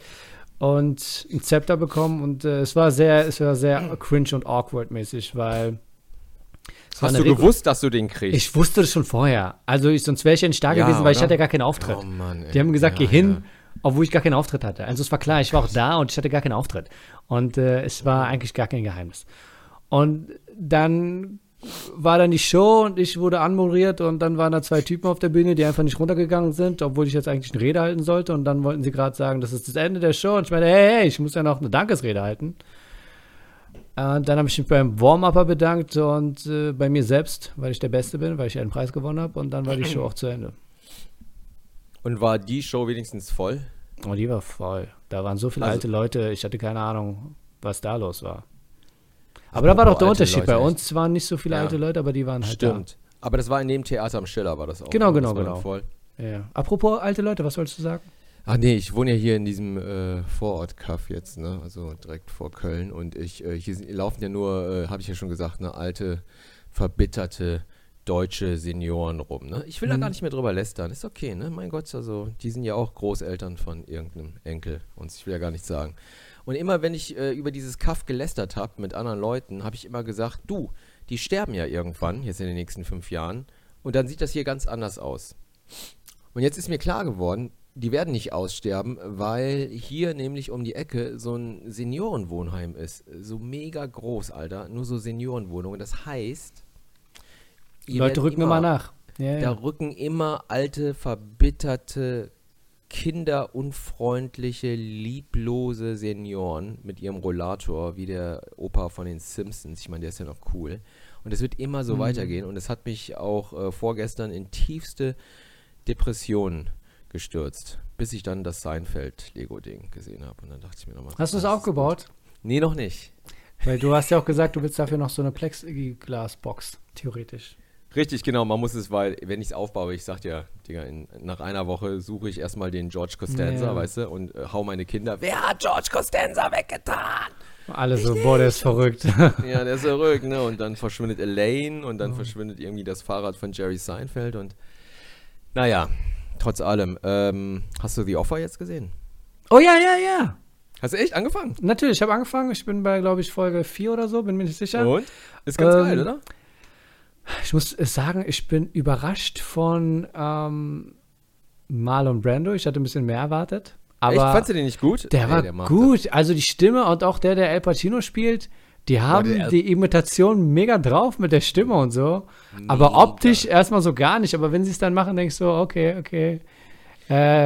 Speaker 1: Und ein Zepter bekommen. Und äh, es war sehr, es war sehr cringe und awkward-mäßig, weil
Speaker 2: Hast du gewusst, dass du den kriegst?
Speaker 1: Ich wusste das schon vorher. Also ich, sonst wäre ich ja nicht da
Speaker 2: ja,
Speaker 1: gewesen, weil
Speaker 2: oder?
Speaker 1: ich hatte ja gar keinen Auftritt.
Speaker 2: Oh Mann, ey.
Speaker 1: Die haben gesagt,
Speaker 2: ja,
Speaker 1: geh hin,
Speaker 2: ja.
Speaker 1: obwohl ich gar keinen Auftritt hatte. Also es war klar, ich war auch da und ich hatte gar keinen Auftritt. Und äh, es war eigentlich gar kein Geheimnis. Und dann war dann die Show und ich wurde anmoderiert und dann waren da zwei Typen auf der Bühne, die einfach nicht runtergegangen sind, obwohl ich jetzt eigentlich eine Rede halten sollte. Und dann wollten sie gerade sagen, das ist das Ende der Show. Und ich meinte, hey, hey, ich muss ja noch eine Dankesrede halten. Und dann habe ich mich beim Warm-Upper bedankt und äh, bei mir selbst, weil ich der Beste bin, weil ich einen Preis gewonnen habe. Und dann war die Show auch zu Ende.
Speaker 2: Und war die Show wenigstens voll?
Speaker 1: Oh, die war voll. Da waren so viele
Speaker 2: Also,
Speaker 1: alte Leute, ich hatte keine Ahnung, was da los war. Aber da war doch der Unterschied.
Speaker 2: Leute,
Speaker 1: Bei
Speaker 2: echt.
Speaker 1: uns waren nicht so viele
Speaker 2: Ja.
Speaker 1: alte Leute, aber die waren halt
Speaker 2: Stimmt. Aber das war in dem Theater am Schiller, war das auch.
Speaker 1: Genau,
Speaker 2: ne?
Speaker 1: genau,
Speaker 2: Das war
Speaker 1: genau.
Speaker 2: dann voll.
Speaker 1: da. Ja. Apropos alte Leute, was wolltest du sagen?
Speaker 2: Ach nee, ich wohne ja hier in diesem äh, Vorort-Kaff jetzt, ne? Also direkt vor Köln. Und ich, äh, hier sind, laufen ja nur, äh, habe ich ja schon gesagt, ne, alte, verbitterte deutsche Senioren rum. Ne? Ich will da
Speaker 1: Mhm.
Speaker 2: gar nicht mehr drüber lästern. Ist okay, ne? Mein Gott, also die sind ja auch Großeltern von irgendeinem Enkel. Und ich will ja gar nichts sagen. Und immer, wenn ich äh, über dieses Kaff gelästert habe mit anderen Leuten, habe ich immer gesagt, du, die sterben ja irgendwann, jetzt in den nächsten fünf Jahren. Und dann sieht das hier ganz anders aus. Und jetzt ist mir klar geworden, die werden nicht aussterben, weil hier nämlich um die Ecke so ein Seniorenwohnheim ist. So mega groß, Alter. Nur so Seniorenwohnungen. Das heißt,
Speaker 1: Die Leute rücken immer nach. Ja,
Speaker 2: da
Speaker 1: ja.
Speaker 2: rücken immer alte, verbitterte, kinderunfreundliche, lieblose Senioren mit ihrem Rollator, wie der Opa von den Simpsons. Ich meine, der ist ja noch cool. Und es wird immer so
Speaker 1: Mhm.
Speaker 2: weitergehen. Und es hat mich auch äh, vorgestern in tiefste Depressionen gestürzt, bis ich dann das Seinfeld-Lego-Ding gesehen habe. Und dann dachte ich mir nochmal.
Speaker 1: Hast du es aufgebaut?
Speaker 2: Nee, noch nicht.
Speaker 1: Weil du hast ja auch gesagt, du willst dafür noch so eine Plexiglas-Box, theoretisch.
Speaker 2: Richtig, genau. Man muss es, weil, wenn ich es aufbaue, ich sag dir, Digga, in, nach einer Woche suche ich erstmal den George Costanza,
Speaker 1: Ja.
Speaker 2: weißt du, und äh, hau meine Kinder. Wer hat George Costanza weggetan?
Speaker 1: Alle so, boah, der ist verrückt.
Speaker 2: Ja, der ist verrückt, ne? Und dann verschwindet Elaine und dann oh. verschwindet irgendwie das Fahrrad von Jerry Seinfeld und naja, trotz allem. Ähm, hast du The Offer jetzt gesehen?
Speaker 1: Oh ja, ja, ja.
Speaker 2: Hast du echt angefangen?
Speaker 1: Natürlich, ich habe angefangen. Ich bin bei, glaube ich, Folge vier oder so, bin mir nicht sicher.
Speaker 2: Und? Ist ganz
Speaker 1: Ähm,
Speaker 2: geil, oder?
Speaker 1: Ich muss sagen, ich bin überrascht von ähm, Marlon Brando. Ich hatte ein bisschen mehr erwartet. Aber
Speaker 2: echt? Fandst du den nicht gut?
Speaker 1: der
Speaker 2: Ey,
Speaker 1: war
Speaker 2: der macht
Speaker 1: gut. Also die Stimme und auch der, der Al Pacino spielt, die haben
Speaker 2: der-
Speaker 1: die Imitation mega drauf mit der Stimme und so. Aber
Speaker 2: Mega.
Speaker 1: optisch erstmal so gar nicht. Aber wenn sie es dann machen, denkst du, okay, okay. Äh,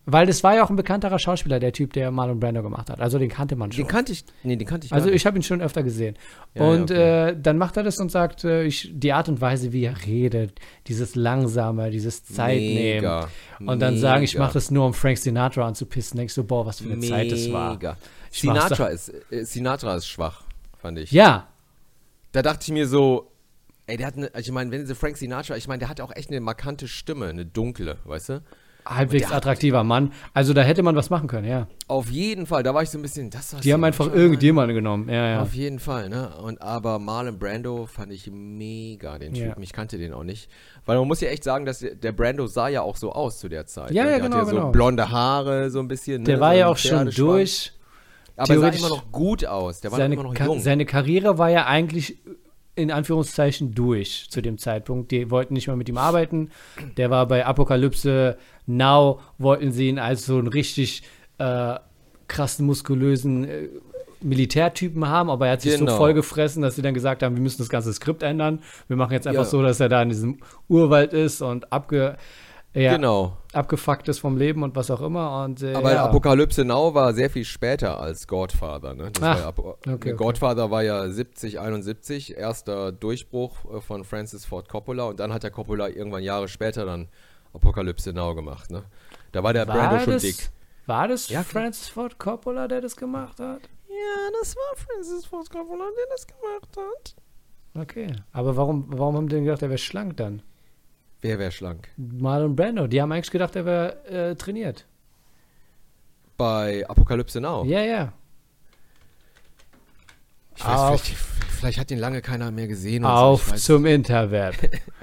Speaker 1: Weil das war ja auch ein bekannterer Schauspieler, der Typ, der Marlon Brando gemacht hat. Also den kannte man schon.
Speaker 2: Den kannte ich, nee, den kannte ich gar
Speaker 1: Also
Speaker 2: nicht.
Speaker 1: ich habe ihn schon öfter gesehen.
Speaker 2: Ja,
Speaker 1: und
Speaker 2: ja, okay.
Speaker 1: äh, dann macht er das und sagt, äh, ich, die Art und Weise, wie er redet, dieses Langsame, dieses Zeitnehmen.
Speaker 2: Mega,
Speaker 1: Und dann
Speaker 2: mega.
Speaker 1: sagen, ich mache das nur, um Frank Sinatra anzupissen. Denkst du, boah, was für eine
Speaker 2: Mega.
Speaker 1: Zeit das war. Ich mach's
Speaker 2: Sinatra
Speaker 1: doch-
Speaker 2: ist, äh, Sinatra ist schwach, fand ich.
Speaker 1: Ja,
Speaker 2: Da dachte ich mir so, ey, der hat eine, also ich meine, wenn sie Frank Sinatra, ich meine, der hat auch echt eine markante Stimme, eine dunkle, weißt du?
Speaker 1: halbwegs
Speaker 2: Und der hat-
Speaker 1: attraktiver Mann. Also da hätte man was machen können, ja.
Speaker 2: Auf jeden Fall, da war ich so ein bisschen, das war
Speaker 1: Die haben einfach
Speaker 2: Sinatra,
Speaker 1: irgendjemanden genommen. Ja, ja.
Speaker 2: Auf jeden Fall, ne? Und aber Marlon Brando fand ich mega, den
Speaker 1: Ja.
Speaker 2: Typen. Ich kannte den auch nicht. Weil man muss ja echt sagen, dass der der Brando sah ja auch so aus zu der Zeit.
Speaker 1: Ja,
Speaker 2: ne?
Speaker 1: ja,
Speaker 2: der
Speaker 1: genau,
Speaker 2: hatte ja so
Speaker 1: genau.
Speaker 2: blonde Haare, so ein bisschen.
Speaker 1: Der
Speaker 2: ne?
Speaker 1: war
Speaker 2: so
Speaker 1: ja
Speaker 2: ein
Speaker 1: auch schon
Speaker 2: Pferdeschwanz.
Speaker 1: durch.
Speaker 2: Aber er sah
Speaker 1: theoretisch-
Speaker 2: immer noch gut aus. Der war
Speaker 1: Seine,
Speaker 2: immer noch
Speaker 1: Ka-
Speaker 2: jung.
Speaker 1: seine Karriere war ja eigentlich in Anführungszeichen durch zu dem Zeitpunkt. Die wollten nicht mehr mit ihm arbeiten. Der war bei Apokalypse Now, wollten sie ihn als so einen richtig äh, krassen, muskulösen äh, Militärtypen haben, aber er hat sich
Speaker 2: Genau.
Speaker 1: so vollgefressen, dass sie dann gesagt haben, wir müssen das ganze Skript ändern. Wir machen jetzt einfach
Speaker 2: Ja.
Speaker 1: so, dass er da in diesem Urwald ist und abge, ja,
Speaker 2: Genau.
Speaker 1: abgefuckt ist vom Leben und was auch immer. Und, äh,
Speaker 2: Aber
Speaker 1: ja.
Speaker 2: Apokalypse Now war sehr viel später als Godfather. Ne? Das
Speaker 1: Ach,
Speaker 2: war ja Apo-
Speaker 1: okay, okay.
Speaker 2: Godfather war ja siebzig, einundsiebzig, erster Durchbruch äh, von Francis Ford Coppola. Und dann hat der Coppola irgendwann Jahre später dann Apokalypse Now gemacht. Ne? Da war der Brando schon
Speaker 1: das,
Speaker 2: dick.
Speaker 1: War das
Speaker 2: Ja, klar.
Speaker 1: Francis Ford Coppola, der das gemacht hat?
Speaker 2: Ja, das war Francis Ford Coppola, der das gemacht hat.
Speaker 1: Okay, aber warum, warum haben die denn gedacht, er wäre schlank dann?
Speaker 2: Wer wäre schlank?
Speaker 1: Marlon Brando, die haben eigentlich gedacht, er wäre äh, trainiert.
Speaker 2: Bei Apokalypse Now.
Speaker 1: Ja, ja.
Speaker 2: Ich weiß,
Speaker 1: Auf-
Speaker 2: vielleicht, vielleicht hat ihn lange keiner mehr gesehen. und so,
Speaker 1: Auf
Speaker 2: ich weiß
Speaker 1: zum Interweb.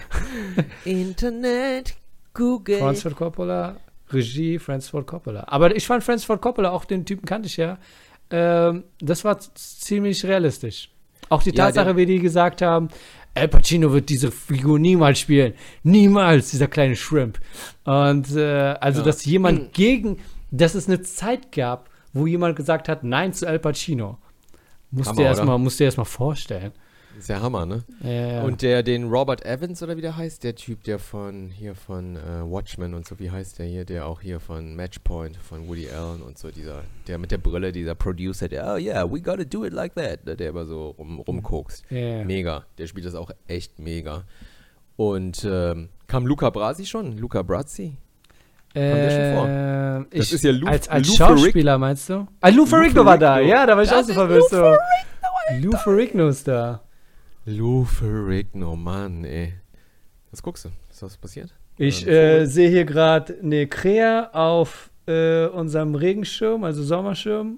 Speaker 2: Internet, Google.
Speaker 1: Francis Ford Coppola, Regie Francis Ford Coppola. Aber ich fand Francis Ford Coppola, auch den Typen kannte ich ja, ähm, das war z- ziemlich realistisch. Auch die
Speaker 2: Ja,
Speaker 1: Tatsache,
Speaker 2: der-
Speaker 1: wie die gesagt haben, Al Pacino wird diese Figur niemals spielen. Niemals, dieser kleine Shrimp. Und äh, also,
Speaker 2: Ja.
Speaker 1: dass jemand gegen, dass es eine Zeit gab, wo jemand gesagt hat, nein zu Al Pacino. Musst
Speaker 2: Hammer,
Speaker 1: du erstmal
Speaker 2: oder?
Speaker 1: musst dir erstmal vorstellen.
Speaker 2: Ist ja Hammer, ne?
Speaker 1: Ja, ja.
Speaker 2: Und der, den Robert Evans, oder wie der heißt, der Typ, der von, hier von äh, Watchmen und so, wie heißt der hier, der auch hier von Matchpoint, von Woody Allen und so, dieser, der mit der Brille, dieser Producer, der, oh yeah, we gotta do it like that, ne, der immer so rum, rumkokst.
Speaker 1: Ja, ja.
Speaker 2: Mega, der spielt das auch echt mega. Und ähm, kam Luca Brasi schon? Luca Brasi? der schon vor?
Speaker 1: Ähm,
Speaker 2: Das
Speaker 1: ich,
Speaker 2: ist ja Lou-
Speaker 1: als, als
Speaker 2: Lou
Speaker 1: Schauspieler, meinst du? Ah, Lou Ferrigno war da.
Speaker 2: Ferrigno.
Speaker 1: Ja, da war ich
Speaker 2: Das
Speaker 1: auch so
Speaker 2: ist
Speaker 1: verwirrt.
Speaker 2: Lou
Speaker 1: So. Lou Ferrigno ist da.
Speaker 2: Lou Ferrigno, Mann, ey. Was guckst du? Ist was passiert?
Speaker 1: Ich
Speaker 2: Ja,
Speaker 1: äh, sehe hier gerade eine Krähe auf äh, unserem Regenschirm, also Sommerschirm.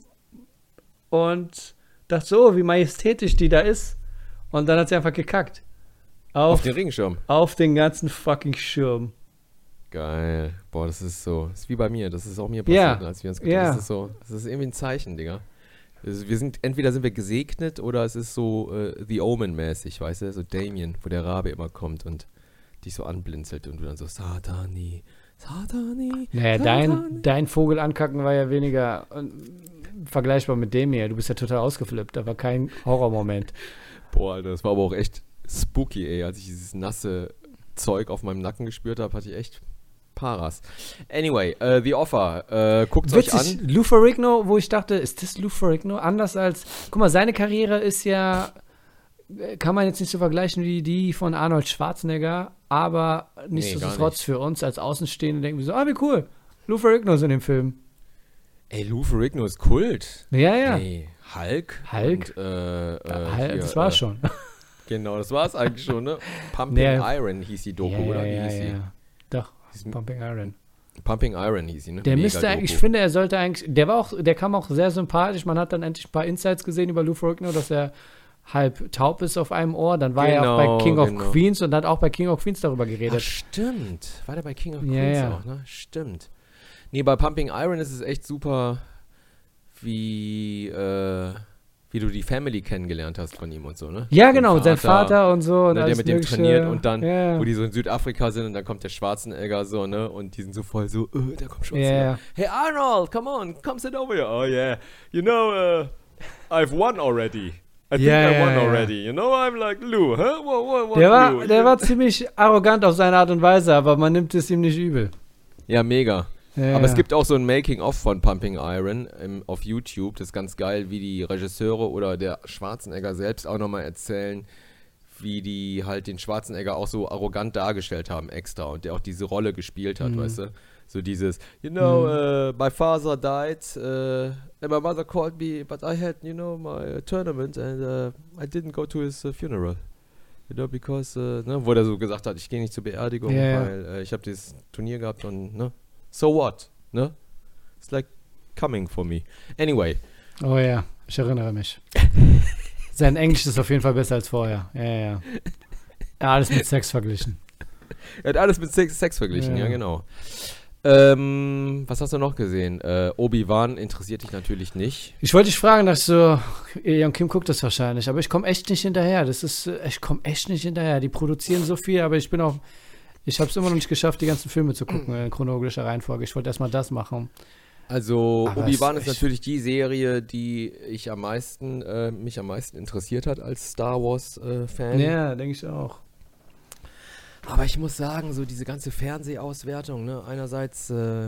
Speaker 1: Und dachte so, oh, wie majestätisch die da ist. Und dann hat sie einfach gekackt.
Speaker 2: Auf
Speaker 1: Auf,
Speaker 2: den Regenschirm.
Speaker 1: auf den ganzen fucking Schirm.
Speaker 2: Geil. Boah, das ist so. Das ist wie bei mir. Das ist auch mir
Speaker 1: Ja.
Speaker 2: passiert, als wir uns
Speaker 1: Ja.
Speaker 2: Das ist so. Das ist irgendwie ein Zeichen, Digga. Das- Wir sind, entweder sind wir gesegnet oder es ist so äh, The Omen-mäßig, weißt du? So Damien, wo der Rabe immer kommt und dich so anblinzelt und du dann so Satani, Satani.
Speaker 1: Naja,
Speaker 2: Satani.
Speaker 1: dein, dein Vogel ankacken war ja weniger äh, vergleichbar mit dem hier. Du bist ja total ausgeflippt. Da war kein Horrormoment.
Speaker 2: Boah, Alter, das war aber auch echt spooky, ey. Als ich dieses nasse Zeug auf meinem Nacken gespürt habe, hatte ich echt Paras. Anyway, äh, The Offer. Äh, Guckt es euch
Speaker 1: Witzig,
Speaker 2: an.
Speaker 1: Lou Ferrigno, wo ich dachte, ist das Lou Ferrigno? Anders als, guck mal, seine Karriere ist ja, äh, kann man jetzt nicht so vergleichen wie die von Arnold Schwarzenegger, aber nichtsdestotrotz
Speaker 2: nicht.
Speaker 1: für uns als Außenstehende denken wir so, ah, wie cool, Lou Ferrigno ist in dem Film.
Speaker 2: Ey, Lou Ferrigno ist Kult.
Speaker 1: Ja, ja,
Speaker 2: Ey, Hulk.
Speaker 1: Hulk?
Speaker 2: Und, äh, äh,
Speaker 1: Halt,
Speaker 2: hier,
Speaker 1: das war's
Speaker 2: äh,
Speaker 1: schon.
Speaker 2: Genau, das war's eigentlich schon, ne? Pumping
Speaker 1: Nee.
Speaker 2: Iron hieß die Doku,
Speaker 1: ja,
Speaker 2: oder? Wie
Speaker 1: ja,
Speaker 2: hieß
Speaker 1: ja,
Speaker 2: die?
Speaker 1: ja. Doch,
Speaker 2: Diesen-
Speaker 1: Pumping Iron.
Speaker 2: Pumping Iron hieß sie, ne?
Speaker 1: Der
Speaker 2: Mega
Speaker 1: müsste eigentlich, ich
Speaker 2: Doku.
Speaker 1: finde, er sollte eigentlich, der war auch, der kam auch sehr sympathisch. Man hat dann endlich ein paar Insights gesehen über Lou Ferrigno, dass er halb taub ist auf einem Ohr. Dann war er auch
Speaker 2: Genau,
Speaker 1: bei King of
Speaker 2: genau.
Speaker 1: Queens und hat auch bei King of Queens darüber
Speaker 2: Ach,
Speaker 1: geredet.
Speaker 2: stimmt. War der bei King of
Speaker 1: Ja,
Speaker 2: Queens
Speaker 1: ja.
Speaker 2: auch, ne? Stimmt. Nee, bei Pumping Iron ist es echt super, wie, äh, wie du die Family kennengelernt hast von ihm und so, ne?
Speaker 1: Ja,
Speaker 2: Den
Speaker 1: genau, sein Vater und so. Und
Speaker 2: ne, der
Speaker 1: alles
Speaker 2: mit dem
Speaker 1: Mögliche.
Speaker 2: trainiert und dann,
Speaker 1: ja.
Speaker 2: wo die so in Südafrika sind und dann kommt der Schwarzenegger so, ne? Und die sind so voll so, äh, da kommt
Speaker 1: Ja,
Speaker 2: Schwarzenegger.
Speaker 1: ja.
Speaker 2: Hey Arnold, come on, come sit over here. Oh yeah, you know, uh, I've won already. I think
Speaker 1: Ja,
Speaker 2: I
Speaker 1: ja,
Speaker 2: won
Speaker 1: ja.
Speaker 2: already. You know, I'm like Lou, huh? What, what, what,
Speaker 1: Der war,
Speaker 2: Lou?
Speaker 1: der
Speaker 2: You-
Speaker 1: war ziemlich arrogant auf seine Art und Weise, aber man nimmt es ihm nicht übel.
Speaker 2: Ja, mega.
Speaker 1: Ja,
Speaker 2: Aber es
Speaker 1: ja.
Speaker 2: gibt auch so ein Making-of von Pumping Iron im, auf YouTube. Das ist ganz geil, wie die Regisseure oder der Schwarzenegger selbst auch nochmal erzählen, wie die halt den Schwarzenegger auch so arrogant dargestellt haben extra und der auch diese Rolle gespielt hat,
Speaker 1: Mhm.
Speaker 2: weißt du? So dieses, you know,
Speaker 1: Mhm.
Speaker 2: uh, my father died uh, and my mother called me, but I had, you know, my uh, tournament and uh, I didn't go to his uh, funeral. You know, because, uh, ne, wo der so gesagt hat, ich gehe nicht zur Beerdigung,
Speaker 1: Ja, ja.
Speaker 2: weil äh, ich habe dieses Turnier gehabt und, ne, so what, ne? It's like coming for me. Anyway,
Speaker 1: Oh ja, ich erinnere mich. Sein Englisch ist auf jeden Fall besser als vorher. Ja, ja, ja. Ja, alles mit Sex verglichen.
Speaker 2: er hat alles mit Sex, Sex verglichen, ja,
Speaker 1: Ja.
Speaker 2: genau. Ähm, was hast du noch gesehen? Äh, Obi-Wan interessiert dich natürlich nicht.
Speaker 1: Ich wollte dich fragen, dass du, Young Kim guckt das wahrscheinlich, aber ich komme echt nicht hinterher. Das ist, äh, ich komme echt nicht hinterher. Die produzieren so viel, aber ich bin auch, ich habe es immer noch nicht geschafft, die ganzen Filme zu gucken in chronologischer Reihenfolge. Ich wollte erstmal das machen.
Speaker 2: Also
Speaker 1: Aber
Speaker 2: Obi-Wan
Speaker 1: es-
Speaker 2: ist natürlich die Serie, die ich am meisten, äh, mich am meisten interessiert hat als Star Wars äh, Fan.
Speaker 1: Ja, denke ich auch.
Speaker 2: Aber ich muss sagen, so diese ganze Fernsehauswertung, ne, einerseits, äh,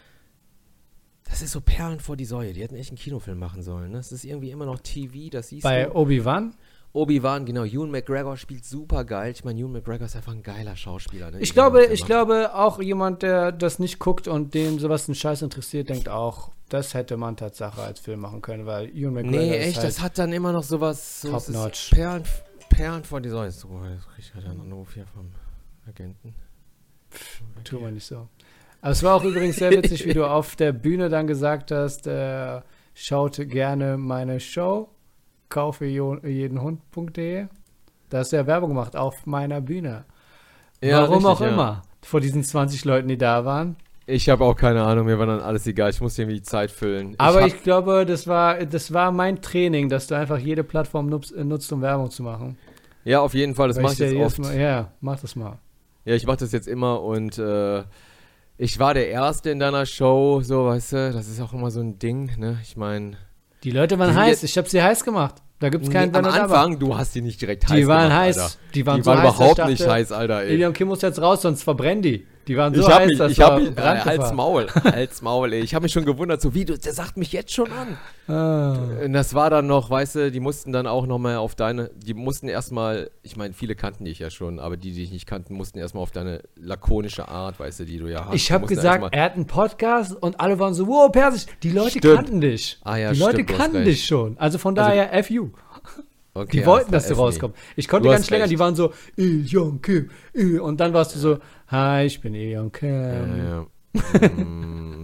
Speaker 2: das ist so Perlen vor die Säue. Die hätten echt einen Kinofilm machen sollen. Ne? Das ist irgendwie immer noch T V, das siehst
Speaker 1: Bei
Speaker 2: du.
Speaker 1: Obi-Wan?
Speaker 2: Obi-Wan, genau. Ewan McGregor spielt super geil. Ich meine, Ewan McGregor ist einfach ein geiler Schauspieler. Ne?
Speaker 1: Ich
Speaker 2: Egal,
Speaker 1: glaube,
Speaker 2: was der
Speaker 1: ich
Speaker 2: macht.
Speaker 1: glaube auch jemand, der das nicht guckt und dem sowas einen Scheiß interessiert, denkt auch, das hätte man Tatsache als Film machen können, weil Ewan McGregor
Speaker 2: Nee,
Speaker 1: ist
Speaker 2: echt,
Speaker 1: halt
Speaker 2: das hat dann immer noch sowas. So, es ist
Speaker 1: Top-notch.
Speaker 2: Perlen, Perlen vor die Säue. So, jetzt krieg ich gerade einen Anruf hier vom Agenten.
Speaker 1: Tu mal nicht so. Aber es war auch übrigens sehr witzig, wie du auf der Bühne dann gesagt hast, äh, schaut gerne meine Show, kaufe jeden Hund punkt de. Da hast du ja Werbung gemacht auf meiner Bühne.
Speaker 2: Ja,
Speaker 1: Warum
Speaker 2: richtig,
Speaker 1: auch
Speaker 2: ja.
Speaker 1: immer. Vor diesen zwanzig Leuten, die da waren.
Speaker 2: Ich habe auch keine Ahnung, mir war dann alles egal. Ich musste irgendwie die Zeit füllen.
Speaker 1: Aber
Speaker 2: hab-
Speaker 1: ich glaube, das war, das war mein Training, dass du einfach jede Plattform nutzt, nutzt um Werbung zu machen.
Speaker 2: Ja, auf jeden Fall, das
Speaker 1: Weil
Speaker 2: mache ich
Speaker 1: dir
Speaker 2: jetzt
Speaker 1: jedes
Speaker 2: oft.
Speaker 1: Mal, ja, mach das mal.
Speaker 2: Ja, ich mache das jetzt immer und äh, ich war der Erste in deiner Show, so, weißt du, das ist auch immer so ein Ding, ne? Ich meine,
Speaker 1: Die Leute waren
Speaker 2: Die sind
Speaker 1: heiß.
Speaker 2: jetzt-
Speaker 1: Ich habe sie heiß gemacht. Da gibt es keinen
Speaker 2: am
Speaker 1: Wenn und Aber.
Speaker 2: Anfang, du hast die nicht direkt heiß
Speaker 1: Die waren
Speaker 2: gemacht,
Speaker 1: heiß.
Speaker 2: Alter.
Speaker 1: Die waren
Speaker 2: Die
Speaker 1: so
Speaker 2: waren
Speaker 1: heiß, dass
Speaker 2: überhaupt
Speaker 1: ich
Speaker 2: nicht
Speaker 1: dachte,
Speaker 2: heiß, Alter, ey.
Speaker 1: Ilian Kim muss jetzt raus, sonst verbrennen die. Die waren so
Speaker 2: Ich hab
Speaker 1: heiß,
Speaker 2: mich,
Speaker 1: dass
Speaker 2: ich hab
Speaker 1: war
Speaker 2: mich, äh,
Speaker 1: Brandgefahr.
Speaker 2: Hals Maul, Hals Maul, ey. Ich habe mich schon gewundert, so wie, du, der sagt mich jetzt schon an.
Speaker 1: Ah.
Speaker 2: Und das war dann noch, weißt du, die mussten dann auch nochmal auf deine, die mussten erstmal, ich meine, viele kannten dich ja schon, aber die, die dich nicht kannten, mussten erstmal auf deine lakonische Art, weißt du, die du ja hast.
Speaker 1: Ich
Speaker 2: Die
Speaker 1: habe
Speaker 2: mussten
Speaker 1: gesagt,
Speaker 2: erstmal-
Speaker 1: er hat einen Podcast und alle waren so, wow, Persisch. Die Leute
Speaker 2: Stimmt.
Speaker 1: kannten dich.
Speaker 2: Ah ja,
Speaker 1: die Leute
Speaker 2: stimmt, du hast
Speaker 1: kannten
Speaker 2: recht.
Speaker 1: dich schon. Also von
Speaker 2: Also-
Speaker 1: daher, F you.
Speaker 2: Okay,
Speaker 1: Die wollten,
Speaker 2: alles
Speaker 1: dass du
Speaker 2: klar,
Speaker 1: rauskommst. Ich konnte
Speaker 2: Du
Speaker 1: ganz
Speaker 2: hast
Speaker 1: schlänger,
Speaker 2: recht.
Speaker 1: die waren so, Ilian Kim. äh, Und dann warst du so, hi, ich bin Ilian Kim.
Speaker 2: Ja, ja. Mm.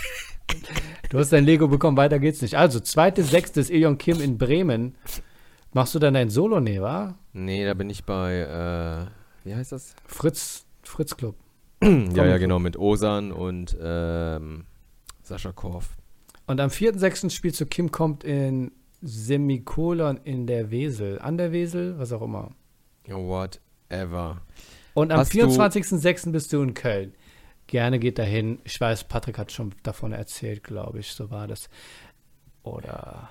Speaker 1: Du hast dein Lego bekommen, weiter geht's nicht. Also, zweites, sechstes Ilian Kim in Bremen. Machst du dann dein Solo, nee, wa?
Speaker 2: Nee, da bin ich bei, äh, wie heißt das?
Speaker 1: Fritz, Fritz Club.
Speaker 2: Ja, ja, genau, mit Osan und ähm, Sascha Korf.
Speaker 1: Und am vierten sechsten spielst du Kim kommt in Semikolon in der Wesel. An der Wesel, was auch immer.
Speaker 2: Whatever.
Speaker 1: Und am
Speaker 2: Hast du-
Speaker 1: vierundzwanzigsten sechsten bist du in Köln. Gerne geht dahin. Ich weiß, Patrick hat schon davon erzählt, glaube ich. So war das. Oder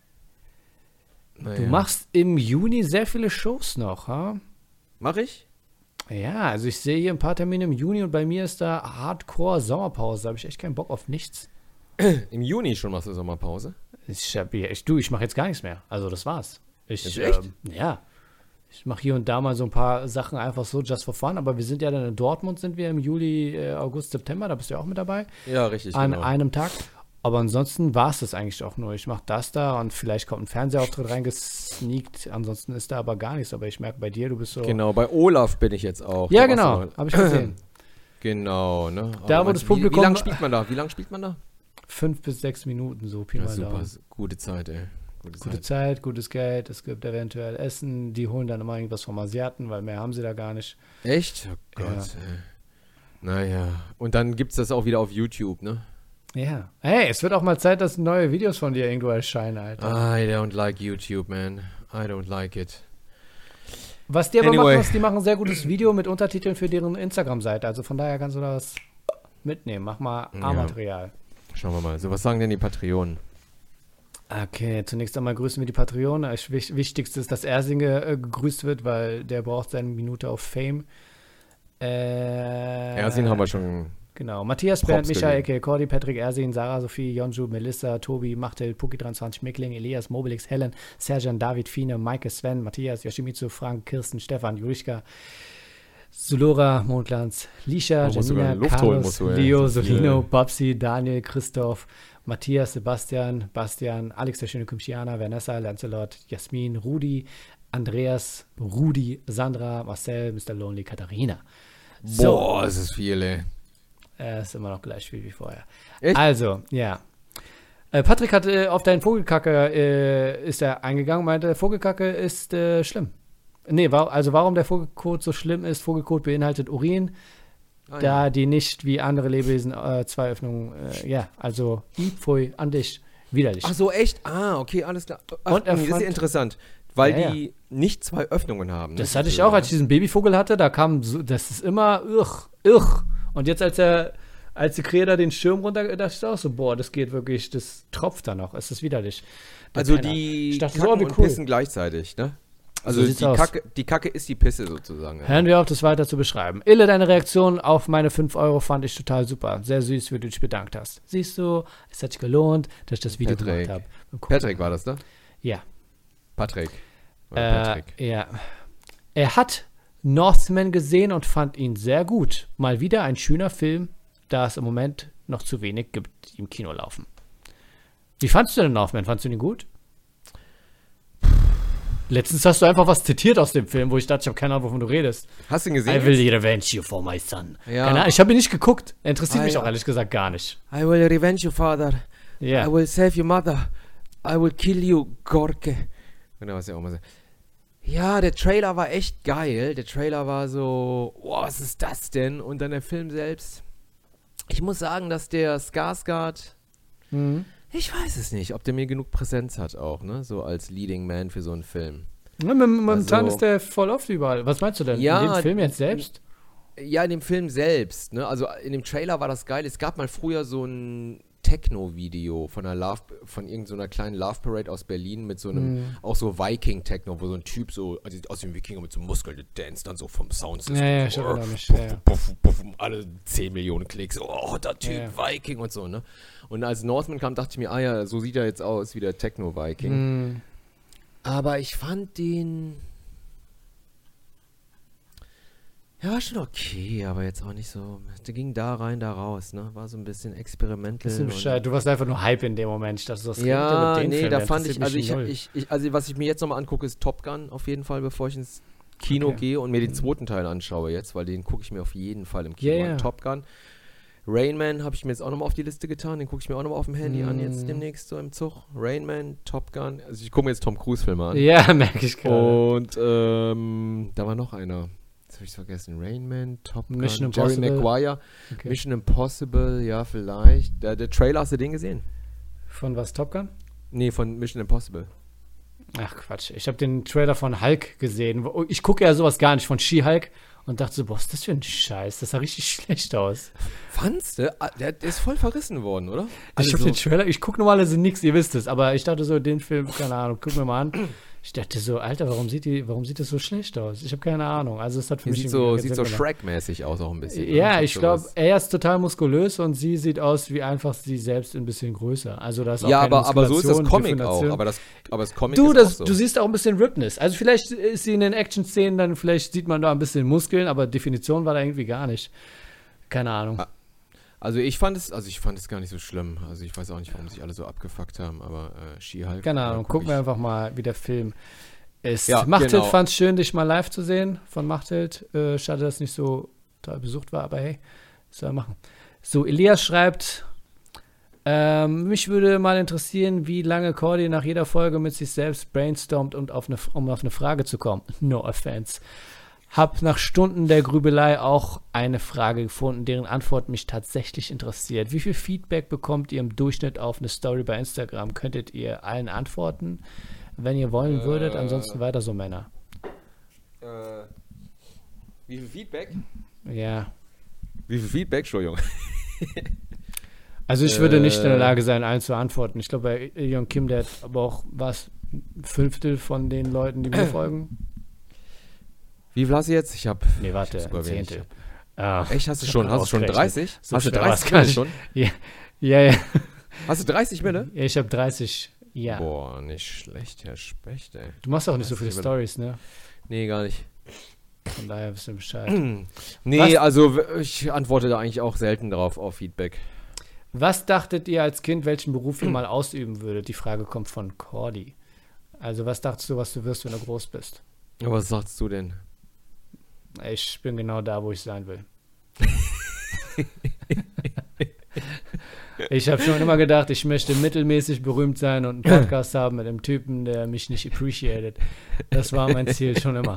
Speaker 2: Naja.
Speaker 1: du machst im Juni sehr viele Shows noch, ha?
Speaker 2: Mach ich?
Speaker 1: Ja, also ich sehe hier ein paar Termine im Juni und bei mir ist da Hardcore Sommerpause. Da habe ich echt keinen Bock auf nichts.
Speaker 2: Im Juni schon machst du Sommerpause?
Speaker 1: Ich, hab, hier- ich, du, ich mache jetzt gar nichts mehr. Also das war's. Ich,
Speaker 2: Jetzt echt?
Speaker 1: ähm, ja. Ich mache hier und da mal so ein paar Sachen einfach so just for fun. Aber wir sind ja dann in Dortmund, sind wir im Juli, äh, August, September. Da bist du ja auch mit dabei.
Speaker 2: Ja, richtig,
Speaker 1: An
Speaker 2: genau.
Speaker 1: einem Tag. Aber ansonsten war es das eigentlich auch nur. Ich mache das da und vielleicht kommt ein Fernsehauftritt reingesneakt. Ansonsten ist da aber gar nichts. Aber ich merke bei dir, du bist so.
Speaker 2: Genau, bei Olaf bin ich jetzt auch.
Speaker 1: Ja,
Speaker 2: Da warst
Speaker 1: genau.
Speaker 2: du noch-
Speaker 1: Habe ich gesehen.
Speaker 2: Genau, ne?
Speaker 1: Da,
Speaker 2: Aber
Speaker 1: wo
Speaker 2: meinst
Speaker 1: das
Speaker 2: du,
Speaker 1: Publikum-
Speaker 2: Wie, wie lange spielt man da? Wie lange spielt man da?
Speaker 1: Fünf bis sechs Minuten so. Pi
Speaker 2: Ja,
Speaker 1: mal
Speaker 2: super,
Speaker 1: Daumen.
Speaker 2: gute Zeit, ey. Gute
Speaker 1: Gute
Speaker 2: Zeit.
Speaker 1: Zeit, gutes Geld, es gibt eventuell Essen, die holen dann immer irgendwas vom Asiaten, weil mehr haben sie da gar nicht.
Speaker 2: Echt? Oh Gott,
Speaker 1: Ja.
Speaker 2: ey. Naja. Und dann gibt's das auch wieder auf YouTube, ne?
Speaker 1: Ja. Hey, es wird auch mal Zeit, dass neue Videos von dir irgendwo erscheinen, Alter.
Speaker 2: I don't like YouTube, man. I don't like it.
Speaker 1: Was die aber
Speaker 2: Anyway.
Speaker 1: machen, ist, die machen ein sehr gutes Video mit Untertiteln für deren Instagram-Seite. Also von daher kannst du das mitnehmen. Mach mal
Speaker 2: Ja.
Speaker 1: A-Material.
Speaker 2: Schauen wir mal. So, was sagen denn die Patreonen?
Speaker 1: Okay, zunächst einmal grüßen wir die Patreone. Das Wich- Wichtigste ist, dass Ersinge äh, gegrüßt wird, weil der braucht seine Minute auf Fame. Äh,
Speaker 2: Ersin haben wir schon
Speaker 1: Genau. Matthias,
Speaker 2: Props
Speaker 1: Bernd, Michael,
Speaker 2: gegeben.
Speaker 1: Ecke, Cordy, Patrick, Ersin, Sarah, Sophie, Jonju, Melissa, Tobi, Machtel, Puki dreiundzwanzig, Mickling, Elias, Mobilix, Helen, Serjan, David, Fine, Maike, Sven, Matthias, Yoshimitsu, Frank, Kirsten, Stefan, Julischka, Zulora, Mondglanz, Lisha,
Speaker 2: Man muss sogar
Speaker 1: Janina,
Speaker 2: Luft holen,
Speaker 1: Carlos,
Speaker 2: musst du, ey.
Speaker 1: Leo,
Speaker 2: Das ist viel.
Speaker 1: Solino, Babsi, Daniel, Christoph, Matthias, Sebastian, Bastian, Alex, der schöne Kumschiana, Vanessa, Lancelot, Jasmin, Rudi, Andreas, Rudi, Sandra, Marcel, Mister Lonely, Katharina. So,
Speaker 2: Boah, das ist viel, ey.
Speaker 1: er ist immer noch gleich viel wie vorher.
Speaker 2: Echt?
Speaker 1: Also, ja. Äh, Patrick hat äh, auf deinen Vogelkacke äh, ist er eingegangen, meinte, Vogelkacke ist äh, schlimm. Nee, wa also warum der Vogelkot so schlimm ist, Vogelkot beinhaltet Urin,
Speaker 2: Ah,
Speaker 1: da
Speaker 2: ja.
Speaker 1: die nicht wie andere Lebewesen äh, zwei Öffnungen, äh, ja, also i, pfui, an dich, widerlich.
Speaker 2: Ach so, echt? Ah, okay, alles klar. Ach,
Speaker 1: Und er
Speaker 2: das ist
Speaker 1: fand-
Speaker 2: ja interessant, weil
Speaker 1: Ja,
Speaker 2: die nicht zwei Öffnungen haben.
Speaker 1: Das
Speaker 2: ne?
Speaker 1: hatte ich
Speaker 2: Diese-
Speaker 1: auch, als ich diesen Babyvogel hatte, da kam so, das ist immer, irr, irr. Und jetzt, als er, als die Krähe da den Schirm runter, dachte ich auch so, boah, das geht wirklich, das tropft da noch, es ist widerlich. Der
Speaker 2: Also
Speaker 1: Penner.
Speaker 2: die
Speaker 1: Ich dachte,
Speaker 2: kacken
Speaker 1: so, wie
Speaker 2: und
Speaker 1: cool.
Speaker 2: pissen gleichzeitig, ne? Also
Speaker 1: So sieht's
Speaker 2: die,
Speaker 1: aus.
Speaker 2: Kacke, die Kacke ist die Pisse sozusagen. Ja.
Speaker 1: Hören wir auf, das weiter zu beschreiben. Ille, deine Reaktion auf meine fünf Euro fand ich total super. Sehr süß, wie du dich bedankt hast. Siehst du, es hat sich gelohnt, dass ich das Video
Speaker 2: Patrick.
Speaker 1: gemacht habe. Beim Gucken.
Speaker 2: Patrick war das, ne?
Speaker 1: Ja.
Speaker 2: Patrick. Oder Patrick.
Speaker 1: Äh, ja. Er hat Northman gesehen und fand ihn sehr gut. Mal wieder ein schöner Film, da es im Moment noch zu wenig gibt, die im Kino laufen. Wie fandst du denn Northman? Fandst du ihn gut? Letztens hast du einfach was zitiert aus dem Film, wo ich dachte, ich habe keine Ahnung, wovon du redest.
Speaker 2: Hast du ihn
Speaker 1: I
Speaker 2: gesehen?
Speaker 1: will
Speaker 2: jetzt?
Speaker 1: revenge you for my son.
Speaker 2: Ja.
Speaker 1: Keine Ahnung, ich habe ihn nicht geguckt. Er interessiert
Speaker 2: Ah,
Speaker 1: mich
Speaker 2: ja.
Speaker 1: auch ehrlich gesagt gar nicht.
Speaker 2: I will revenge you, father.
Speaker 1: Ja.
Speaker 2: I will save your mother. I will kill you, Gorke. Genau, was ich auch mal sage. Ja, der Trailer war echt geil. Der Trailer war so, oh, was ist das denn? Und dann der Film selbst. Ich muss sagen, dass der Skarsgård,
Speaker 1: Mhm.
Speaker 2: ich weiß es nicht, ob der mir genug Präsenz hat auch, ne? So als Leading Man für so einen Film.
Speaker 1: Ja, mom- momentan
Speaker 2: Also-
Speaker 1: ist der voll oft überall. Was meinst du denn?
Speaker 2: Ja,
Speaker 1: In dem Film jetzt selbst?
Speaker 2: Ja, in dem Film selbst, ne? Also in dem Trailer war das geil. Es gab mal früher so ein Techno-Video von einer Love, von irgendeiner kleinen Love Parade aus Berlin mit so einem,
Speaker 1: Mhm.
Speaker 2: auch so Viking-Techno, wo so ein Typ so, also aus dem Wikinger mit so Muskeln, der dance dann so vom Soundsystem.
Speaker 1: Ja, ja, ich
Speaker 2: so,
Speaker 1: erinnere mich,
Speaker 2: puff,
Speaker 1: ja, ja.
Speaker 2: puff, puff, puff, alle zehn Millionen Klicks, oh, der Typ,
Speaker 1: Ja,
Speaker 2: Viking und so, ne? Und als Northman kam, dachte ich mir, ah ja, so sieht er jetzt aus wie der Techno-Viking.
Speaker 1: Mhm.
Speaker 2: Aber ich fand den. Ja, war schon okay, aber jetzt auch nicht so. Der ging da rein, da raus, ne? War so ein bisschen experimental.
Speaker 1: Bisschen
Speaker 2: und-
Speaker 1: Bescheid. Du warst einfach nur Hype in dem Moment. Ich dachte, so, was redet ihr
Speaker 2: Ja,
Speaker 1: mit dem
Speaker 2: nee,
Speaker 1: Film?
Speaker 2: da
Speaker 1: Der
Speaker 2: fand ich,
Speaker 1: interessiert
Speaker 2: also
Speaker 1: mich
Speaker 2: ich,
Speaker 1: null.
Speaker 2: ich, ich, also was ich mir jetzt nochmal angucke, ist Top Gun auf jeden Fall, bevor ich ins Kino
Speaker 1: Okay.
Speaker 2: gehe und mir den zweiten Teil anschaue jetzt, weil den gucke ich mir auf jeden Fall im Kino
Speaker 1: Ja,
Speaker 2: an.
Speaker 1: ja.
Speaker 2: Top Gun. Rain Man habe ich mir jetzt auch nochmal auf die Liste getan, den gucke ich mir auch nochmal auf dem Handy an, jetzt
Speaker 1: Mm.
Speaker 2: demnächst so im Zug. Rain Man, Top Gun, also ich gucke mir jetzt Tom Cruise Filme an.
Speaker 1: Ja, merke ich gerade.
Speaker 2: Und ähm, da war noch einer. Jetzt habe ich vergessen. Rain Man, Top Gun,
Speaker 1: Mission
Speaker 2: Jerry
Speaker 1: Impossible.
Speaker 2: Maguire.
Speaker 1: Okay.
Speaker 2: Mission Impossible, ja, vielleicht. Der, der Trailer, hast du den gesehen?
Speaker 1: Von was, Top Gun?
Speaker 2: Nee, von Mission Impossible.
Speaker 1: Ach Quatsch, ich habe den Trailer von Hulk gesehen. Wo- Ich gucke ja sowas gar nicht, von She-Hulk. Und dachte so, boah, ist das für ein Scheiß? Das sah richtig schlecht aus.
Speaker 2: Fandst du? Ah, Der, der ist voll verrissen worden, oder?
Speaker 1: ich habe
Speaker 2: Also,
Speaker 1: den Trailer, ich gucke normalerweise nichts, ihr wisst es. Aber ich dachte so, den Film, keine Ahnung, guck mir mal an. Ich dachte so, Alter, warum sieht, die, warum sieht das so schlecht aus? Ich habe keine Ahnung. Also es hat für
Speaker 2: der
Speaker 1: mich
Speaker 2: sieht
Speaker 1: irgendwie
Speaker 2: so,
Speaker 1: keinen
Speaker 2: sieht
Speaker 1: Sinn
Speaker 2: so
Speaker 1: gemacht.
Speaker 2: Shrek-mäßig aus auch ein bisschen. ne?
Speaker 1: Ja,
Speaker 2: Hat
Speaker 1: ich glaube,
Speaker 2: sowas.
Speaker 1: er ist total muskulös und sie sieht aus wie einfach sie selbst ein bisschen größer. Also da ist auch
Speaker 2: Ja,
Speaker 1: keine
Speaker 2: aber, aber so ist das
Speaker 1: Muskulation,
Speaker 2: Comic auch.
Speaker 1: Definition.
Speaker 2: Aber das, aber das Comic
Speaker 1: Du,
Speaker 2: ist
Speaker 1: das,
Speaker 2: auch so.
Speaker 1: du siehst auch ein bisschen Ripness. Also vielleicht ist sie in den Action-Szenen, dann vielleicht sieht man da ein bisschen Muskeln, aber Definition war da irgendwie gar nicht. Keine Ahnung.
Speaker 2: Ah, Also ich fand es, also ich fand es gar nicht so schlimm. Also ich weiß auch nicht, warum sich alle so abgefuckt haben, aber äh, She-Hulk.
Speaker 1: Keine
Speaker 2: äh,
Speaker 1: Ahnung.
Speaker 2: guck
Speaker 1: Gucken wir
Speaker 2: ich-
Speaker 1: einfach mal, wie der Film ist.
Speaker 2: Ja,
Speaker 1: Machthild
Speaker 2: genau.
Speaker 1: fand es schön, dich mal live zu sehen von Machthild. Äh, schade, dass es nicht so toll besucht war, aber hey, was soll er machen. So, Elias schreibt, ähm, mich würde mal interessieren, wie lange Cordy nach jeder Folge mit sich selbst brainstormt, und auf eine, um auf eine Frage zu kommen. No offense. Hab nach Stunden der Grübelei auch eine Frage gefunden, deren Antwort mich tatsächlich interessiert. Wie viel Feedback bekommt ihr im Durchschnitt auf eine Story bei Instagram? Könntet ihr allen antworten, wenn ihr wollen
Speaker 2: Äh.
Speaker 1: würdet? Ansonsten weiter so, Männer.
Speaker 2: Äh, wie viel Feedback?
Speaker 1: Ja.
Speaker 2: Wie viel Feedback, Entschuldigung.
Speaker 1: Also ich würde nicht in der
Speaker 2: Äh.
Speaker 1: Lage sein, allen zu antworten. Ich glaube, bei Ilion Kim, der hat aber auch, was, ein Fünftel von den Leuten, die mir folgen?
Speaker 2: Wie viel hast du jetzt? Ich habe.
Speaker 1: Nee, warte,
Speaker 2: super
Speaker 1: ein
Speaker 2: wenig.
Speaker 1: Zehntel. Ah,
Speaker 2: Echt, hast du schon, hast du schon dreißig?
Speaker 1: So
Speaker 2: hast du
Speaker 1: schwer
Speaker 2: dreißig
Speaker 1: war's gar
Speaker 2: Mille schon?
Speaker 1: Ja, ja. ja.
Speaker 2: Hast du dreißig Mille?
Speaker 1: Ja, ich habe dreißig, ja.
Speaker 2: Boah, nicht schlecht, Herr Specht, ey.
Speaker 1: Du machst auch nicht so
Speaker 2: dreißig
Speaker 1: viele
Speaker 2: Mille.
Speaker 1: Stories, ne?
Speaker 2: Nee, gar nicht.
Speaker 1: Von daher wissen wir Bescheid.
Speaker 2: Nee,
Speaker 1: Was?
Speaker 2: also w- ich antworte da eigentlich auch selten drauf auf Feedback.
Speaker 1: Was dachtet ihr als Kind, welchen Beruf ihr mal ausüben würdet? Die Frage kommt von Cordy. Also was dachtest du, was du wirst, wenn du groß bist?
Speaker 2: Ja, was sagst du denn?
Speaker 1: Ich bin genau da, wo ich sein will. Ich habe schon immer gedacht, ich möchte mittelmäßig berühmt sein und einen Podcast haben mit einem Typen, der mich nicht appreciated. Das war mein Ziel schon immer.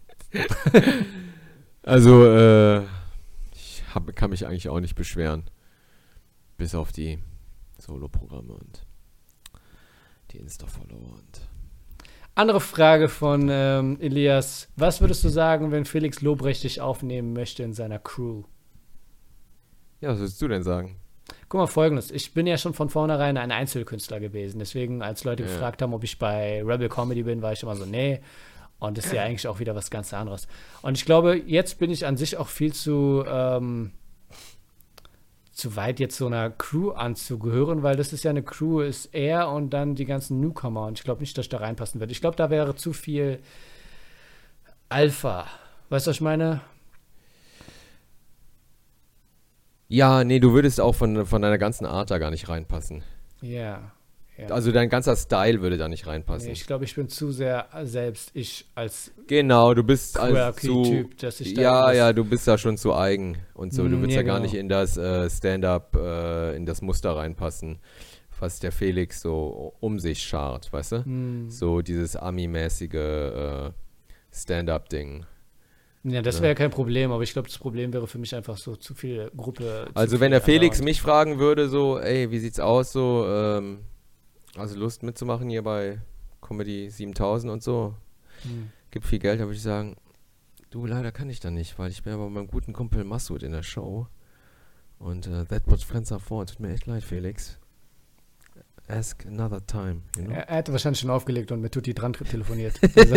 Speaker 2: Also, äh, ich hab, kann mich eigentlich auch nicht beschweren. Bis auf die Solo-Programme und die Insta-Follower und
Speaker 1: Andere Frage von ähm, Elias. Was würdest du sagen, wenn Felix Lobrecht dich aufnehmen möchte in seiner Crew?
Speaker 2: Ja, was würdest du denn sagen?
Speaker 1: Guck mal, Folgendes. Ich bin ja schon von vornherein ein Einzelkünstler gewesen. Deswegen, als Leute
Speaker 2: Ja.
Speaker 1: gefragt haben, ob ich bei Rebel Comedy bin, war ich immer so, nee. Und das ist ja eigentlich auch wieder was ganz anderes. Und ich glaube, jetzt bin ich an sich auch viel zu, ähm, zu weit, jetzt so einer Crew anzugehören, weil das ist ja eine Crew, ist er und dann die ganzen Newcomer. Und ich glaube nicht, dass ich da reinpassen würde. Ich glaube, da wäre zu viel Alpha. Weißt du, was ich meine?
Speaker 2: Ja, nee, du würdest auch von, von deiner ganzen Art da gar nicht reinpassen.
Speaker 1: Ja. ja.
Speaker 2: Also dein ganzer Style würde da nicht reinpassen.
Speaker 1: Nee, ich glaube, ich bin zu sehr selbst ich als
Speaker 2: Genau, du bist als
Speaker 1: quirky
Speaker 2: zu...
Speaker 1: Typ, dass ich da
Speaker 2: Ja,
Speaker 1: irgendwas-
Speaker 2: ja, du bist da schon zu eigen und so. Du
Speaker 1: Mm,
Speaker 2: willst
Speaker 1: ja,
Speaker 2: ja gar
Speaker 1: genau.
Speaker 2: nicht in das äh, Stand-up, äh, in das Muster reinpassen, was der Felix so um sich schart, weißt du?
Speaker 1: Hm.
Speaker 2: So dieses Ami-mäßige äh, Stand-up-Ding.
Speaker 1: Ja, das
Speaker 2: Ja.
Speaker 1: wäre kein Problem, aber ich glaube, das Problem wäre für mich einfach so zu viel Gruppe.
Speaker 2: Also
Speaker 1: zu
Speaker 2: wenn
Speaker 1: viel
Speaker 2: der Felix
Speaker 1: andauernd.
Speaker 2: mich fragen würde, so, ey, wie sieht's aus, so, ähm, also Lust mitzumachen hier bei Comedy siebentausend und so,
Speaker 1: Hm.
Speaker 2: gibt viel Geld, da würde ich sagen, du, leider kann ich da nicht, weil ich bin ja bei meinem guten Kumpel Massoud in der Show und äh, that what friends are for, tut mir echt leid, Felix. Ask another time, you know?
Speaker 1: Er, er hätte wahrscheinlich schon aufgelegt und mit Tutti dran telefoniert. Also.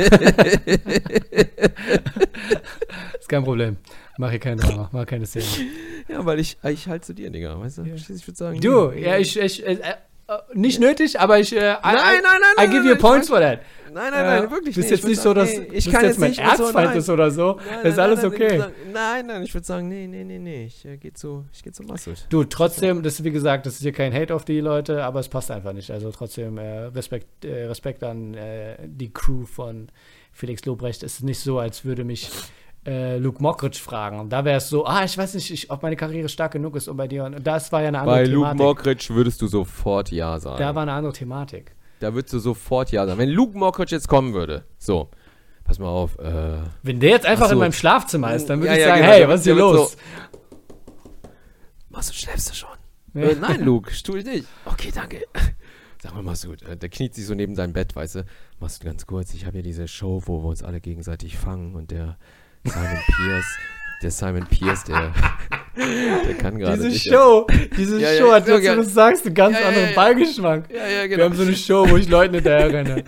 Speaker 1: Ist kein Problem. Mach hier kein Drama, mach keine Szene.
Speaker 2: Ja, weil ich, ich halt zu dir, Digga, weißt du?
Speaker 1: Ja.
Speaker 2: Ich würde sagen,
Speaker 1: Du,
Speaker 2: nee.
Speaker 1: ja, ich, ich äh, äh, nicht nötig, aber ich, äh, I,
Speaker 2: Nein, nein, nein,
Speaker 1: I,
Speaker 2: nein,
Speaker 1: I give
Speaker 2: nein,
Speaker 1: you
Speaker 2: ich
Speaker 1: points
Speaker 2: mein-
Speaker 1: for that.
Speaker 2: Nein, nein, nein,
Speaker 1: Äh,
Speaker 2: wirklich
Speaker 1: bist
Speaker 2: nicht.
Speaker 1: jetzt
Speaker 2: Ich würd
Speaker 1: nicht so,
Speaker 2: sagen,
Speaker 1: dass
Speaker 2: nee,
Speaker 1: du
Speaker 2: ich
Speaker 1: bist
Speaker 2: kann
Speaker 1: jetzt mein
Speaker 2: nicht und so,
Speaker 1: Erzfeind
Speaker 2: nein.
Speaker 1: ist oder so.
Speaker 2: Nein,
Speaker 1: ist
Speaker 2: nein,
Speaker 1: alles
Speaker 2: nein, nein,
Speaker 1: okay.
Speaker 2: Ich würd sagen, nein, nein, ich würde sagen, nee, nee, nee, nee, ich äh, gehe zu, ich geh zu Massoud.
Speaker 1: Du, trotzdem, das ist wie gesagt, das ist hier kein Hate auf die Leute, aber es passt einfach nicht. Also trotzdem äh, Respekt, äh, Respekt an äh, die Crew von Felix Lobrecht. Es ist nicht so, als würde mich äh, Luke Mockridge fragen. Und da wäre es so, ah, ich weiß nicht, ich, ob meine Karriere stark genug ist, um bei dir. Und das war ja eine andere
Speaker 2: Bei Luke
Speaker 1: Thematik.
Speaker 2: Mockridge würdest du sofort Ja sagen.
Speaker 1: Da war eine andere Thematik.
Speaker 2: Da würdest du sofort Ja sagen. Wenn Luke Mockridge jetzt kommen würde, so, pass mal auf, äh,
Speaker 1: Wenn der jetzt einfach
Speaker 2: Ach so.
Speaker 1: in meinem Schlafzimmer ist, dann würde
Speaker 2: Ja,
Speaker 1: ich
Speaker 2: ja,
Speaker 1: sagen,
Speaker 2: genau,
Speaker 1: hey,
Speaker 2: der
Speaker 1: was ist hier
Speaker 2: wird- der wird
Speaker 1: los?
Speaker 2: Massoud, schläfst du schon?
Speaker 1: Ja.
Speaker 2: Äh, nein, Luke, tu ich nicht. Okay, danke. Sag mal, Massoud, äh, der kniet sich so neben deinem Bett, weißt du? Massoud, ganz kurz, ich habe hier diese Show, wo wir uns alle gegenseitig fangen und der Simon Pierce, der Simon Pierce, der, der kann gerade
Speaker 1: Diese
Speaker 2: nicht.
Speaker 1: Show, diese
Speaker 2: Ja, ja,
Speaker 1: Show hat
Speaker 2: so
Speaker 1: jetzt, wenn
Speaker 2: geil.
Speaker 1: du das sagst, einen ganz
Speaker 2: Ja, ja,
Speaker 1: anderen
Speaker 2: ja.
Speaker 1: Beigeschmack.
Speaker 2: Ja, ja,
Speaker 1: Wir haben so eine Show, wo ich Leuten hinterher renne.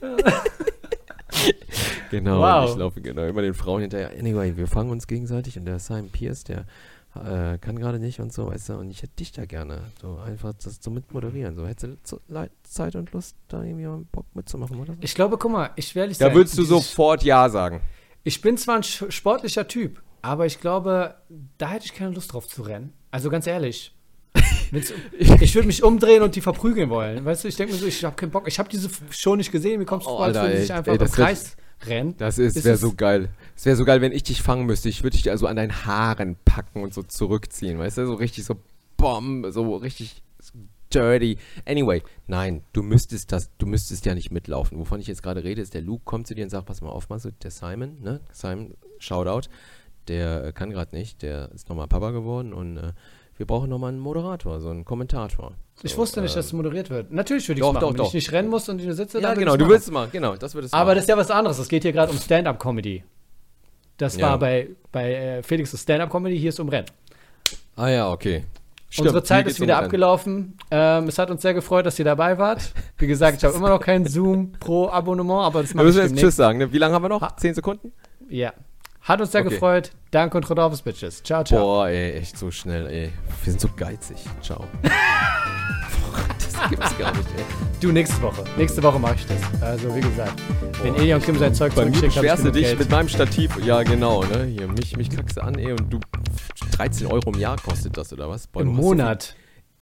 Speaker 2: Genau,
Speaker 1: Wow.
Speaker 2: ich laufe genau immer den Frauen hinterher. Anyway, wir fangen uns gegenseitig und der Simon Pierce, der äh, kann gerade nicht und so, weißt du, und ich hätte dich da gerne, so einfach das so mit moderieren, so hättest du zu- Le- Zeit und Lust, da irgendwie mal Bock mitzumachen, oder so?
Speaker 1: Ich glaube, guck mal, ich werde
Speaker 2: Da würdest du sofort Ja sagen.
Speaker 1: Ich bin zwar ein sch- sportlicher Typ, aber ich glaube, da hätte ich keine Lust drauf zu rennen. Also ganz ehrlich. Wenn's- ich würde mich umdrehen und die verprügeln wollen. Weißt du, ich denke mir so, ich habe keinen Bock. Ich habe diese Show nicht gesehen. Mir kommt es
Speaker 2: Oh,
Speaker 1: vor, als
Speaker 2: Alter,
Speaker 1: würde
Speaker 2: ey,
Speaker 1: ich einfach
Speaker 2: ey,
Speaker 1: im
Speaker 2: das wär-
Speaker 1: Kreis rennen.
Speaker 2: Das ist,
Speaker 1: Ist
Speaker 2: wäre
Speaker 1: es-
Speaker 2: so geil. Es wäre so geil, wenn ich dich fangen müsste. Ich würde dich also an deinen Haaren packen und so zurückziehen, weißt du, so richtig so Bomb, so richtig dirty. Anyway, nein, du müsstest das, du müsstest ja nicht mitlaufen. Wovon ich jetzt gerade rede, ist, der Luke kommt zu dir und sagt, pass mal auf, Massoud, der Simon, ne, Simon, Shoutout, der äh, kann gerade nicht, der ist nochmal Papa geworden und äh, wir brauchen nochmal einen Moderator, so einen Kommentator. So,
Speaker 1: Ich wusste nicht,
Speaker 2: ähm,
Speaker 1: dass es moderiert wird. Natürlich würde ich
Speaker 2: doch,
Speaker 1: es machen.
Speaker 2: doch,
Speaker 1: Wenn
Speaker 2: doch.
Speaker 1: ich nicht rennen muss und hier sitze,
Speaker 2: Ja,
Speaker 1: dann
Speaker 2: genau,
Speaker 1: würde
Speaker 2: du
Speaker 1: ich's
Speaker 2: willst es machen, genau, das würdest du
Speaker 1: Aber
Speaker 2: machen.
Speaker 1: das ist ja was anderes. Es geht hier gerade um Stand-Up-Comedy. Das
Speaker 2: Ja.
Speaker 1: war bei, bei äh, Felix' Stand-Up-Comedy, hier ist um Rennen.
Speaker 2: Ah ja, okay. Stimmt,
Speaker 1: Unsere Zeit
Speaker 2: hier
Speaker 1: ist
Speaker 2: geht's
Speaker 1: wieder
Speaker 2: um Rennen.
Speaker 1: abgelaufen. Ähm, es hat uns sehr gefreut, dass ihr dabei wart. Wie gesagt, ich habe immer noch kein Zoom pro Abonnement, aber das
Speaker 2: Wir
Speaker 1: mache ich
Speaker 2: müssen jetzt
Speaker 1: demnächst.
Speaker 2: Tschüss sagen, ne? Wie lange haben wir noch?
Speaker 1: Ha-
Speaker 2: Zehn Sekunden?
Speaker 1: Ja. Hat uns sehr
Speaker 2: Okay.
Speaker 1: gefreut. Danke und Rodolphus, Bitches. Ciao, ciao.
Speaker 2: Boah, ey, echt so schnell, ey. Wir sind so geizig. Ciao. Das gibt's gar nicht, ey.
Speaker 1: Du, nächste Woche. Nächste Woche mache ich das. Also, wie gesagt, wenn
Speaker 2: Boah,
Speaker 1: Ilja und Kim sein Zeug
Speaker 2: Bei mir
Speaker 1: zurückschickt, habe ich
Speaker 2: beschwerst du
Speaker 1: genug
Speaker 2: dich
Speaker 1: Geld.
Speaker 2: mit meinem Stativ. Ja, genau, ne? Hier, mich, mich kackst du an, ey, und du dreizehn Euro im Jahr kostet das, oder was? Boah,
Speaker 1: Im
Speaker 2: du hast so viel-
Speaker 1: Monat.